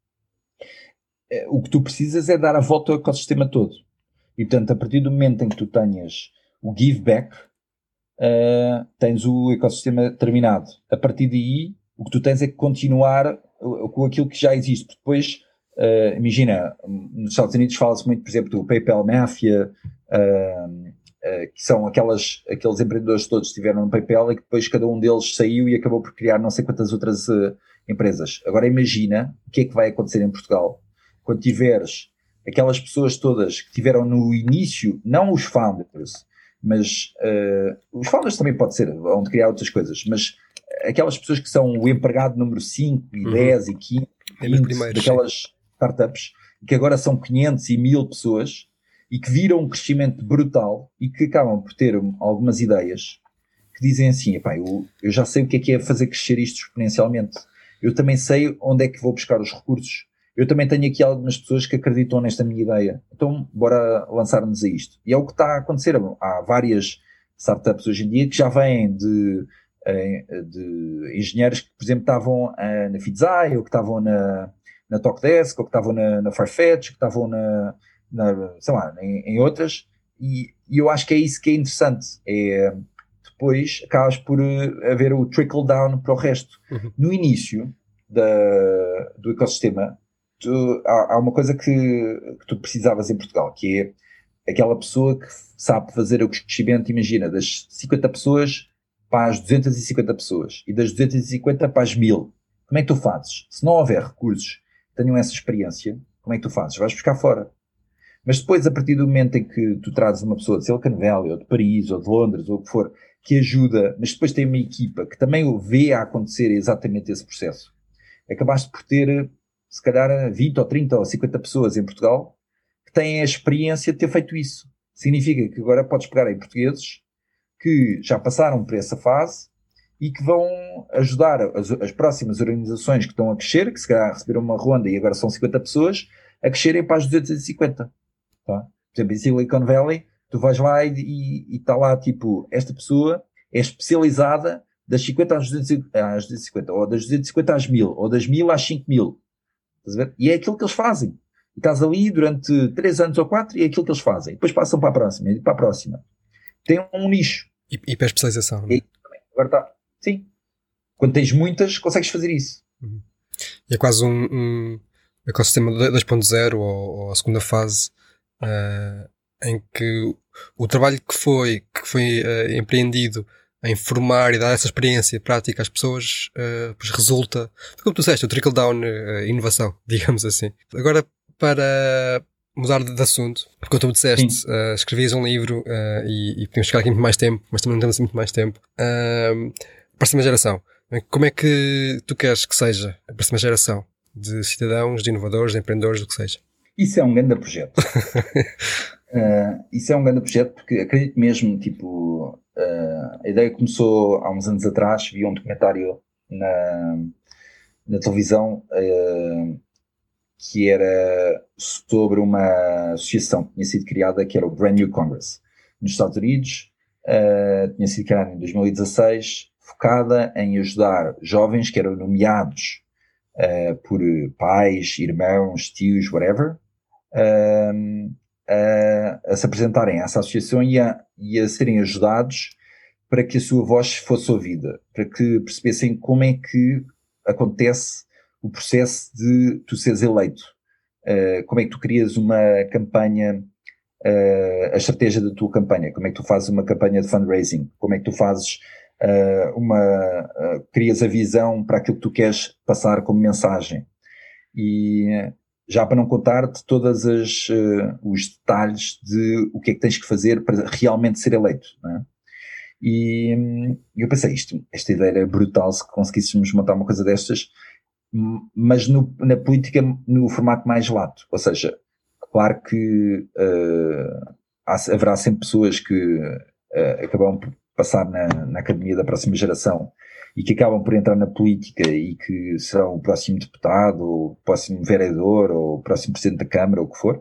O que tu precisas é dar a volta ao ecossistema todo. E, portanto, a partir do momento em que tu tenhas o give back, uh, tens o ecossistema terminado. A partir daí, o que tu tens é que continuar com aquilo que já existe. Porque depois, uh, imagina, nos Estados Unidos fala-se muito, por exemplo, do PayPal Mafia, uh, uh, que são aquelas, aqueles empreendedores todos que estiveram no PayPal e que depois cada um deles saiu e acabou por criar não sei quantas outras uh, empresas. Agora imagina o que é que vai acontecer em Portugal quando tiveres aquelas pessoas todas que tiveram no início, não os founders, mas uh, os founders também pode ser, vão criar outras coisas, mas aquelas pessoas que são o empregado número cinco e uhum. dez e quinze daquelas sim. startups, que agora são quinhentos e mil pessoas e que viram um crescimento brutal e que acabam por ter algumas ideias que dizem assim, epá, eu, eu já sei o que é que é fazer crescer isto exponencialmente, eu também sei onde é que vou buscar os recursos, eu também tenho aqui algumas pessoas que acreditam nesta minha ideia, então bora lançar-nos a isto. E é o que está a acontecer. Há várias startups hoje em dia que já vêm de, de engenheiros que, por exemplo, estavam na Fitsai, ou que estavam na, na Talkdesk, ou que estavam na, na Farfetch, que estavam na, na, sei lá, em, em outras, e, e eu acho que é isso que é interessante. É, depois acabas por haver o trickle down para o resto. Uhum. No início da, do ecossistema, Tu, há, há uma coisa que, que tu precisavas em Portugal, que é aquela pessoa que sabe fazer o crescimento, imagina, das cinquenta pessoas para as duzentas e cinquenta pessoas e das duzentas e cinquenta para as mil. Como é que tu fazes? Se não houver recursos que tenham essa experiência, como é que tu fazes? Vais buscar fora. Mas depois, a partir do momento em que tu trazes uma pessoa de Silicon Valley, ou de Paris, ou de Londres, ou o que for, que ajuda, mas depois tem uma equipa que também o vê a acontecer exatamente esse processo, acabaste por ter se calhar vinte ou trinta ou cinquenta pessoas em Portugal que têm a experiência de ter feito isso. Significa que agora podes pegar em portugueses que já passaram por essa fase e que vão ajudar as, as próximas organizações que estão a crescer, que se calhar receberam uma ronda e agora são cinquenta pessoas, a crescerem para as duzentas e cinquenta. Tá? Por exemplo, em Silicon Valley, tu vais lá e está lá, tipo, esta pessoa é especializada das cinquenta às duzentas, às duzentas e cinquenta, ou das duzentas e cinquenta às mil, ou das mil às cinco mil. E é aquilo que eles fazem. E estás ali durante três anos ou quatro e é aquilo que eles fazem. E depois passam para a próxima e para a próxima. Tem um nicho. E, e para a especialização, não é? E, agora está. Sim. Quando tens muitas, consegues fazer isso. Uhum. E é quase um, um ecossistema dois ponto zero ou, ou a segunda fase uh, em que o, o trabalho que foi, que foi uh, empreendido em formar e dar essa experiência prática às pessoas, uh, pois resulta, como tu disseste, o trickle-down uh, inovação, digamos assim. Agora, para mudar de, de assunto, porque como tu me disseste, uh, escrevias um livro uh, e, e podíamos ficar aqui muito mais tempo, mas também não temos assim muito mais tempo. Uh, próxima geração. Como é que tu queres que seja a próxima geração de cidadãos, de inovadores, de empreendedores, do que seja? Isso é um grande projeto. uh, isso é um grande projeto porque acredito mesmo, tipo, uh, a ideia começou há uns anos atrás, vi um documentário na, na televisão uh, que era sobre uma associação que tinha sido criada, que era o Brand New Congress, nos Estados Unidos, uh, tinha sido criada em dois mil e dezasseis, focada em ajudar jovens que eram nomeados uh, por pais, irmãos, tios, whatever, uh, a, a se apresentarem a essa associação e a, e a serem ajudados para que a sua voz fosse ouvida, para que percebessem como é que acontece o processo de tu seres eleito, uh, como é que tu crias uma campanha, uh, a estratégia da tua campanha, como é que tu fazes uma campanha de fundraising, como é que tu fazes Uh, uma, uh, crias a visão para aquilo que tu queres passar como mensagem. E já para não contar de todos uh, os detalhes de o que é que tens que fazer para realmente ser eleito, não é? E um, eu pensei, isto, esta ideia era brutal se conseguíssemos montar uma coisa destas, mas no, na política no formato mais lato, ou seja, claro que uh, há, haverá sempre pessoas que uh, acabam por passar na, na academia da próxima geração e que acabam por entrar na política e que serão o próximo deputado, ou o próximo vereador, ou o próximo presidente da Câmara, ou o que for.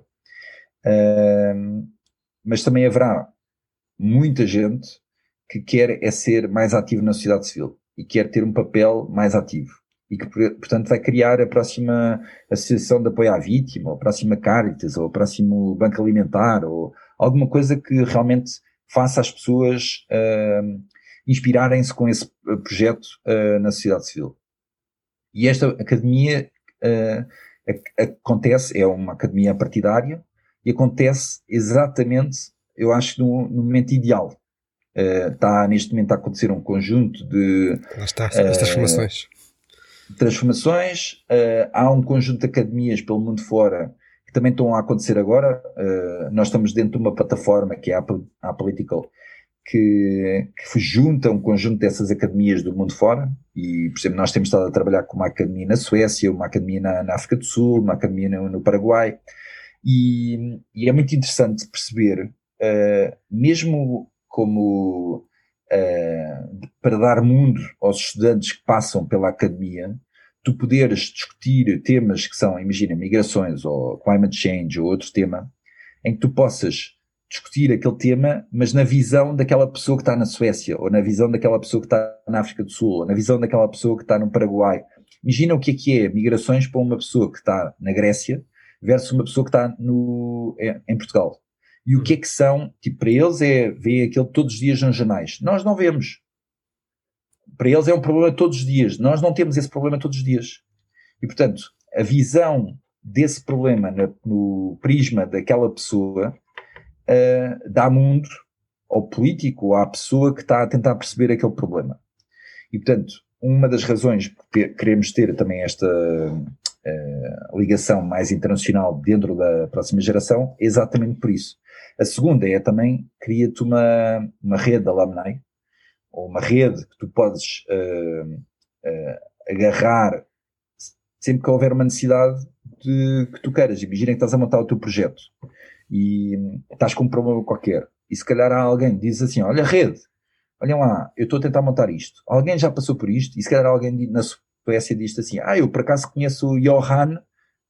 Uh, mas também haverá muita gente que quer é ser mais ativo na sociedade civil e quer ter um papel mais ativo e que, portanto, vai criar a próxima associação de apoio à vítima, ou a próxima Caritas, ou o próximo Banco Alimentar, ou alguma coisa que realmente faça as pessoas uh, inspirarem-se com esse projeto uh, na sociedade civil. E esta academia uh, a, acontece, é uma academia partidária, e acontece exatamente, eu acho, no, no momento ideal. Uh, está neste momento a acontecer um conjunto de Lá está, as transformações. Uh, transformações, uh, há um conjunto de academias pelo mundo fora que também estão a acontecer agora. Uh, nós estamos dentro de uma plataforma que é a Apolitical, que, que junta um conjunto dessas academias do mundo fora, e por exemplo nós temos estado a trabalhar com uma academia na Suécia, uma academia na, na África do Sul, uma academia no, no Paraguai, e, e é muito interessante perceber, uh, mesmo como uh, para dar mundo aos estudantes que passam pela academia, tu poderes discutir temas que são, imagina, migrações ou climate change ou outro tema, em que tu possas discutir aquele tema, mas na visão daquela pessoa que está na Suécia, ou na visão daquela pessoa que está na África do Sul, ou na visão daquela pessoa que está no Paraguai. Imagina o que é que é migrações para uma pessoa que está na Grécia versus uma pessoa que está no, em Portugal. E o que é que são, tipo, para eles é ver aquilo todos os dias nos jornais. Nós não vemos. Para eles é um problema todos os dias. Nós não temos esse problema todos os dias. E, portanto, a visão desse problema no, no prisma daquela pessoa uh, dá mundo ao político, à pessoa que está a tentar perceber aquele problema. E, portanto, uma das razões por ter, queremos ter também esta uh, ligação mais internacional dentro da próxima geração é exatamente por isso. A segunda é também, cria-te uma, uma rede de alumni, ou uma rede que tu podes uh, uh, agarrar sempre que houver uma necessidade de, que tu queiras. Imagina que estás a montar o teu projeto e estás com um problema qualquer. E se calhar há alguém que diz assim, olha, rede, olhem lá, eu estou a tentar montar isto. Alguém já passou por isto? E se calhar alguém na Suécia diz assim, ah, eu por acaso conheço o Johan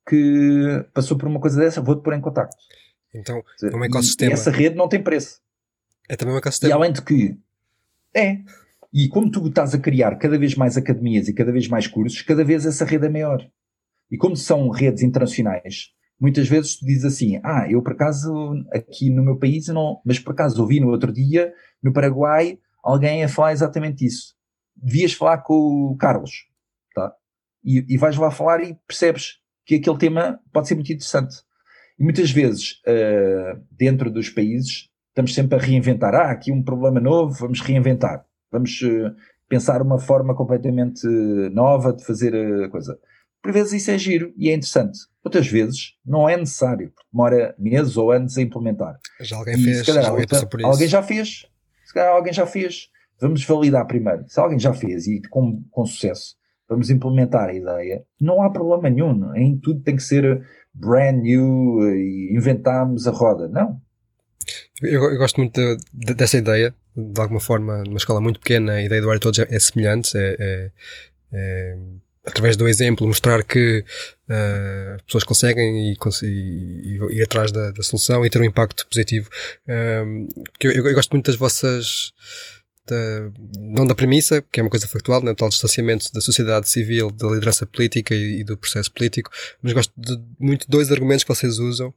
que passou por uma coisa dessa, vou-te pôr em contacto. Então, é um ecossistema. E essa rede não tem preço. É também um ecossistema. E além de que, é, e como tu estás a criar cada vez mais academias e cada vez mais cursos, cada vez essa rede é maior. E como são redes internacionais, muitas vezes tu dizes assim, ah, eu por acaso aqui no meu país, não, mas por acaso ouvi no outro dia, no Paraguai, alguém a falar exatamente isso. Devias falar com o Carlos, tá? E, e vais lá falar e percebes que aquele tema pode ser muito interessante. E muitas vezes, uh, dentro dos países, estamos sempre a reinventar. Ah, aqui um problema novo, vamos reinventar. Vamos uh, pensar uma forma completamente nova de fazer a coisa. Por vezes isso é giro e é interessante. Outras vezes não é necessário, porque demora meses ou anos a implementar. Já alguém e, fez, calhar, já alguém outra, passou por isso. Alguém já fez. Se calhar alguém já fez. Vamos validar primeiro. Se alguém já fez e com, com sucesso, vamos implementar a ideia. Não há problema nenhum. Em tudo tem que ser brand new e inventarmos a roda. Não. Eu, eu gosto muito de, de, dessa ideia. De alguma forma, numa escola muito pequena, a ideia do Área Todos é, é semelhante. É, é, é, através do exemplo, mostrar que uh, as pessoas conseguem e, e, e ir atrás da, da solução e ter um impacto positivo. Um, eu, eu, eu gosto muito das vossas... Da, não da premissa, que é uma coisa factual, né, do tal distanciamento da sociedade civil, da liderança política e, e do processo político, mas gosto de muito de dois argumentos que vocês usam.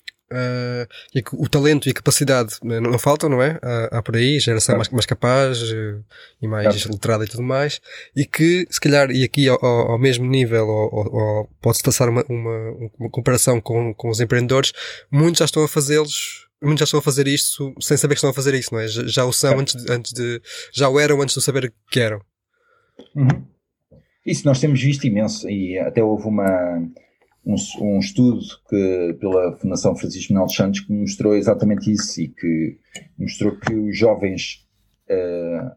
Uh, e que o talento e a capacidade não, não faltam, não é? Há, há por aí geração mais, mais capaz uh, e mais claro. Letrada e tudo mais, e que se calhar, e aqui ao, ao mesmo nível, ou, ou, pode-se traçar uma, uma, uma comparação com, com os empreendedores, muitos já estão a fazê-los, muitos já estão a fazer isto sem saber que estão a fazer isso, não é? Já, já o são claro. antes, de, antes de, já o eram antes de saber que eram. Uhum. Isso nós temos visto imenso, e até houve uma Um, um estudo que, pela Fundação Francisco Manuel dos Santos, que mostrou exatamente isso, e que mostrou que os jovens uh,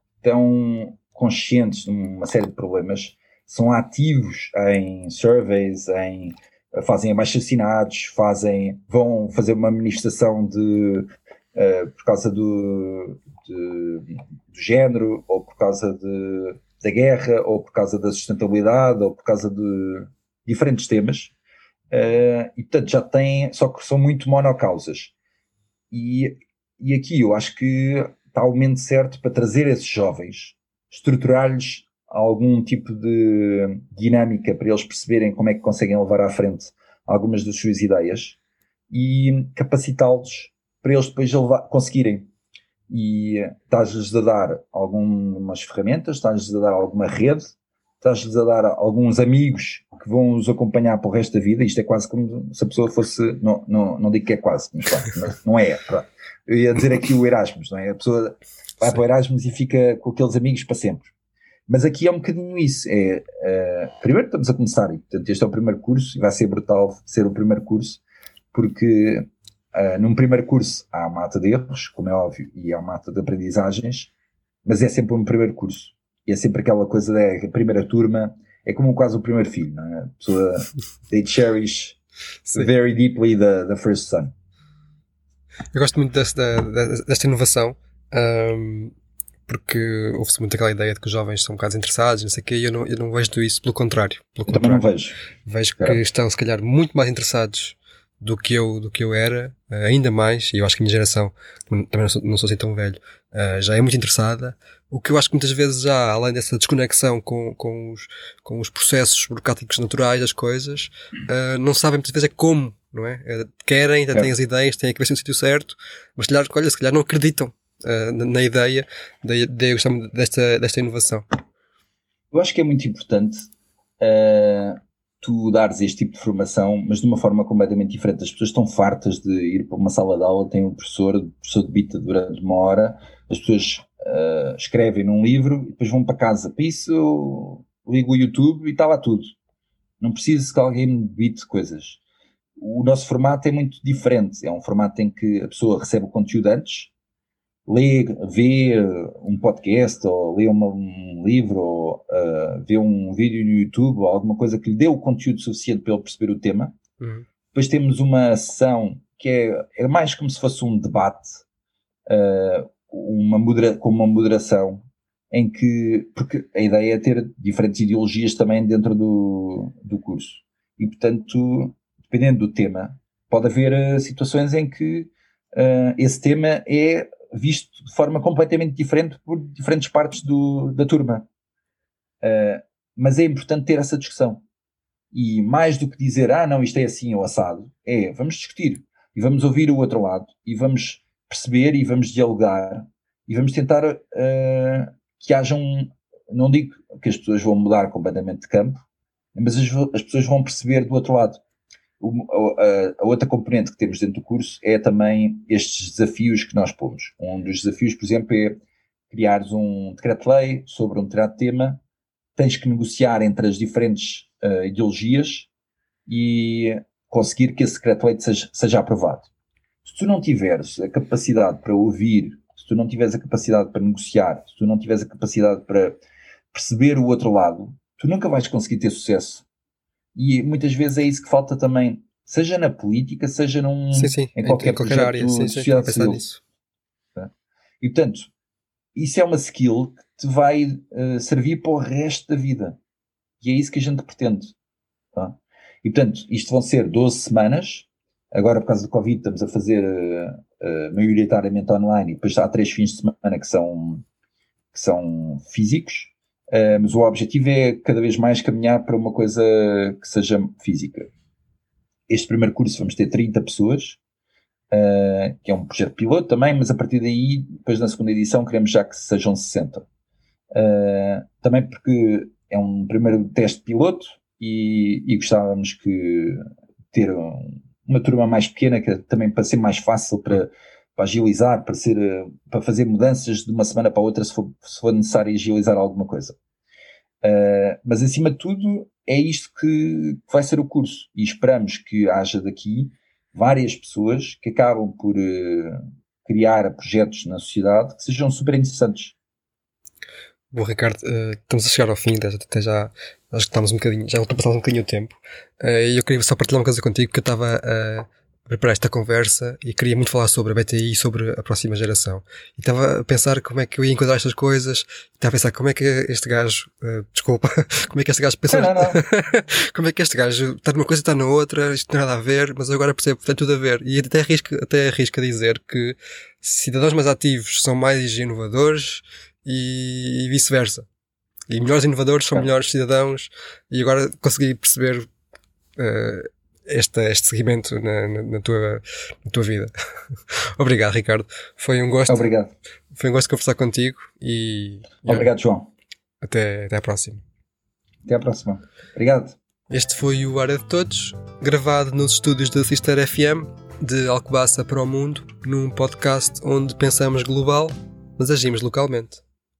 tão conscientes de uma série de problemas, são ativos em surveys, em, fazem abaixo-assinados, fazem, vão fazer uma manifestação de, uh, por causa do, de, do género, ou por causa de, da guerra, ou por causa da sustentabilidade, ou por causa de diferentes temas, uh, e portanto já têm, só que são muito monocausas. E, e aqui eu acho que está o momento certo para trazer esses jovens, estruturar-lhes algum tipo de dinâmica para eles perceberem como é que conseguem levar à frente algumas das suas ideias e capacitá-los para eles depois levar, conseguirem. E estás-lhes a dar algumas ferramentas, estás-lhes a dar alguma rede, estás-lhes a dar alguns amigos que vão os acompanhar para o resto da vida. Isto é quase como se a pessoa fosse, não, não, não digo que é quase, mas, pá, mas não é. Pá. Eu ia dizer aqui o Erasmus, não é? A pessoa vai Sim. para o Erasmus e fica com aqueles amigos para sempre. Mas aqui é um bocadinho isso. É, uh, primeiro estamos a começar, e portanto este é o primeiro curso, e vai ser brutal ser o primeiro curso, porque uh, num primeiro curso há uma mata de erros, como é óbvio, e há uma mata de aprendizagens, mas é sempre um primeiro curso. E é sempre aquela coisa da primeira turma, é como quase o primeiro filho, não é? A pessoa, they cherish Sim. very deeply the, the first son. Eu gosto muito desta, desta inovação, um, porque houve-se muito aquela ideia de que os jovens são um bocado interessados, não sei o quê, e eu não, eu não vejo isso, pelo contrário. Pelo eu contrário. Também não vejo. Vejo que estão, se calhar, muito mais interessados do que eu, do que eu era, ainda mais, e eu acho que a minha geração, também não sou, não sou assim tão velho, já é muito interessada. O que eu acho que muitas vezes já, além dessa desconexão com, com, os, com os processos burocráticos naturais das coisas, não sabem muitas vezes é como, não é? Querem, ainda têm as ideias, têm a cabeça no sítio certo, mas se calhar, olha, se calhar não acreditam uh, na, na ideia, daí, daí eu gostava desta, desta inovação. Eu acho que é muito importante uh, tu dares este tipo de formação, mas de uma forma completamente diferente. As pessoas estão fartas de ir para uma sala de aula, tem um professor, o professor debita durante uma hora, as pessoas uh, escrevem num livro e depois vão para casa. Para isso, ligo o YouTube e está lá tudo. Não preciso que alguém me debite coisas. O nosso formato é muito diferente. É um formato em que a pessoa recebe o conteúdo antes, lê, vê um podcast, ou lê uma, um livro, ou uh, vê um vídeo no YouTube, ou alguma coisa que lhe dê o conteúdo suficiente para ele perceber o tema. Uhum. Depois temos uma sessão que é, é mais como se fosse um debate, uh, uma modera, com uma moderação, em que, porque a ideia é ter diferentes ideologias também dentro do, do curso. E, portanto, dependendo do tema, pode haver uh, situações em que uh, esse tema é visto de forma completamente diferente por diferentes partes do, da turma. Uh, mas é importante ter essa discussão. E mais do que dizer, ah, não, isto é assim ou assado, é, vamos discutir e vamos ouvir o outro lado e vamos perceber e vamos dialogar e vamos tentar uh, que haja um... Não digo que as pessoas vão mudar completamente de campo, mas as, as pessoas vão perceber do outro lado. A, a outra componente que temos dentro do curso é também estes desafios que nós pomos. Um dos desafios, por exemplo, é criares um decreto-lei sobre um determinado tema, tens que negociar entre as diferentes uh, ideologias e conseguir que esse decreto-lei seja, seja aprovado. Se tu não tiveres a capacidade para ouvir, se tu não tiveres a capacidade para negociar, se tu não tiveres a capacidade para perceber o outro lado, tu nunca vais conseguir ter sucesso. E muitas vezes é isso que falta também, seja na política, seja num, sim, sim, em qualquer, em qualquer projeto área, sim, de sim, sociedade civil. nisso. E portanto, isso é uma skill que te vai uh, servir para o resto da vida. E é isso que a gente pretende. Tá? E portanto, isto vão ser doze semanas. Agora, por causa do Covid, estamos a fazer uh, uh, maioritariamente online, e depois há três fins de semana que são, que são físicos. Uh, mas o objetivo é cada vez mais caminhar para uma coisa que seja física. Este primeiro curso vamos ter trinta pessoas, uh, que é um projeto piloto também, mas a partir daí, depois na segunda edição, queremos já que sejam sessenta. Uh, também porque é um primeiro teste piloto e, e gostávamos que ter um, uma turma mais pequena, que é também para ser mais fácil para, para agilizar, para, ser, para fazer mudanças de uma semana para a outra, se for, se for necessário agilizar alguma coisa. Uh, mas acima de tudo é isto que vai ser o curso, e esperamos que haja daqui várias pessoas que acabam por uh, criar projetos na sociedade que sejam super interessantes. Bom, Ricardo, uh, estamos a chegar ao fim, até já, acho que estamos um bocadinho, já ultrapassamos um bocadinho o tempo, uh, e eu queria só partilhar uma coisa contigo, que eu estava a preparar esta conversa e queria muito falar sobre a B T I e sobre a próxima geração. E estava a pensar como é que eu ia enquadrar estas coisas, e estava a pensar como é que este gajo, uh, desculpa, como é que este gajo pensa, não, não, não. como é que este gajo está numa coisa e está na outra, isto não tem nada a ver, mas agora percebo que tem tudo a ver. E até arrisca, até arrisca dizer que cidadãos mais ativos são mais inovadores e vice-versa. E melhores inovadores são melhores cidadãos, e agora consegui perceber uh, este, este seguimento na, na, na, tua, na tua vida. Obrigado, Ricardo. Foi um gosto. Obrigado. Foi um gosto conversar contigo e... Obrigado, João. Até, até à próxima. Até à próxima. Obrigado. Este foi o Área de Todos, gravado nos estúdios da Sister F M, de Alcobaça para o Mundo, num podcast onde pensamos global, mas agimos localmente.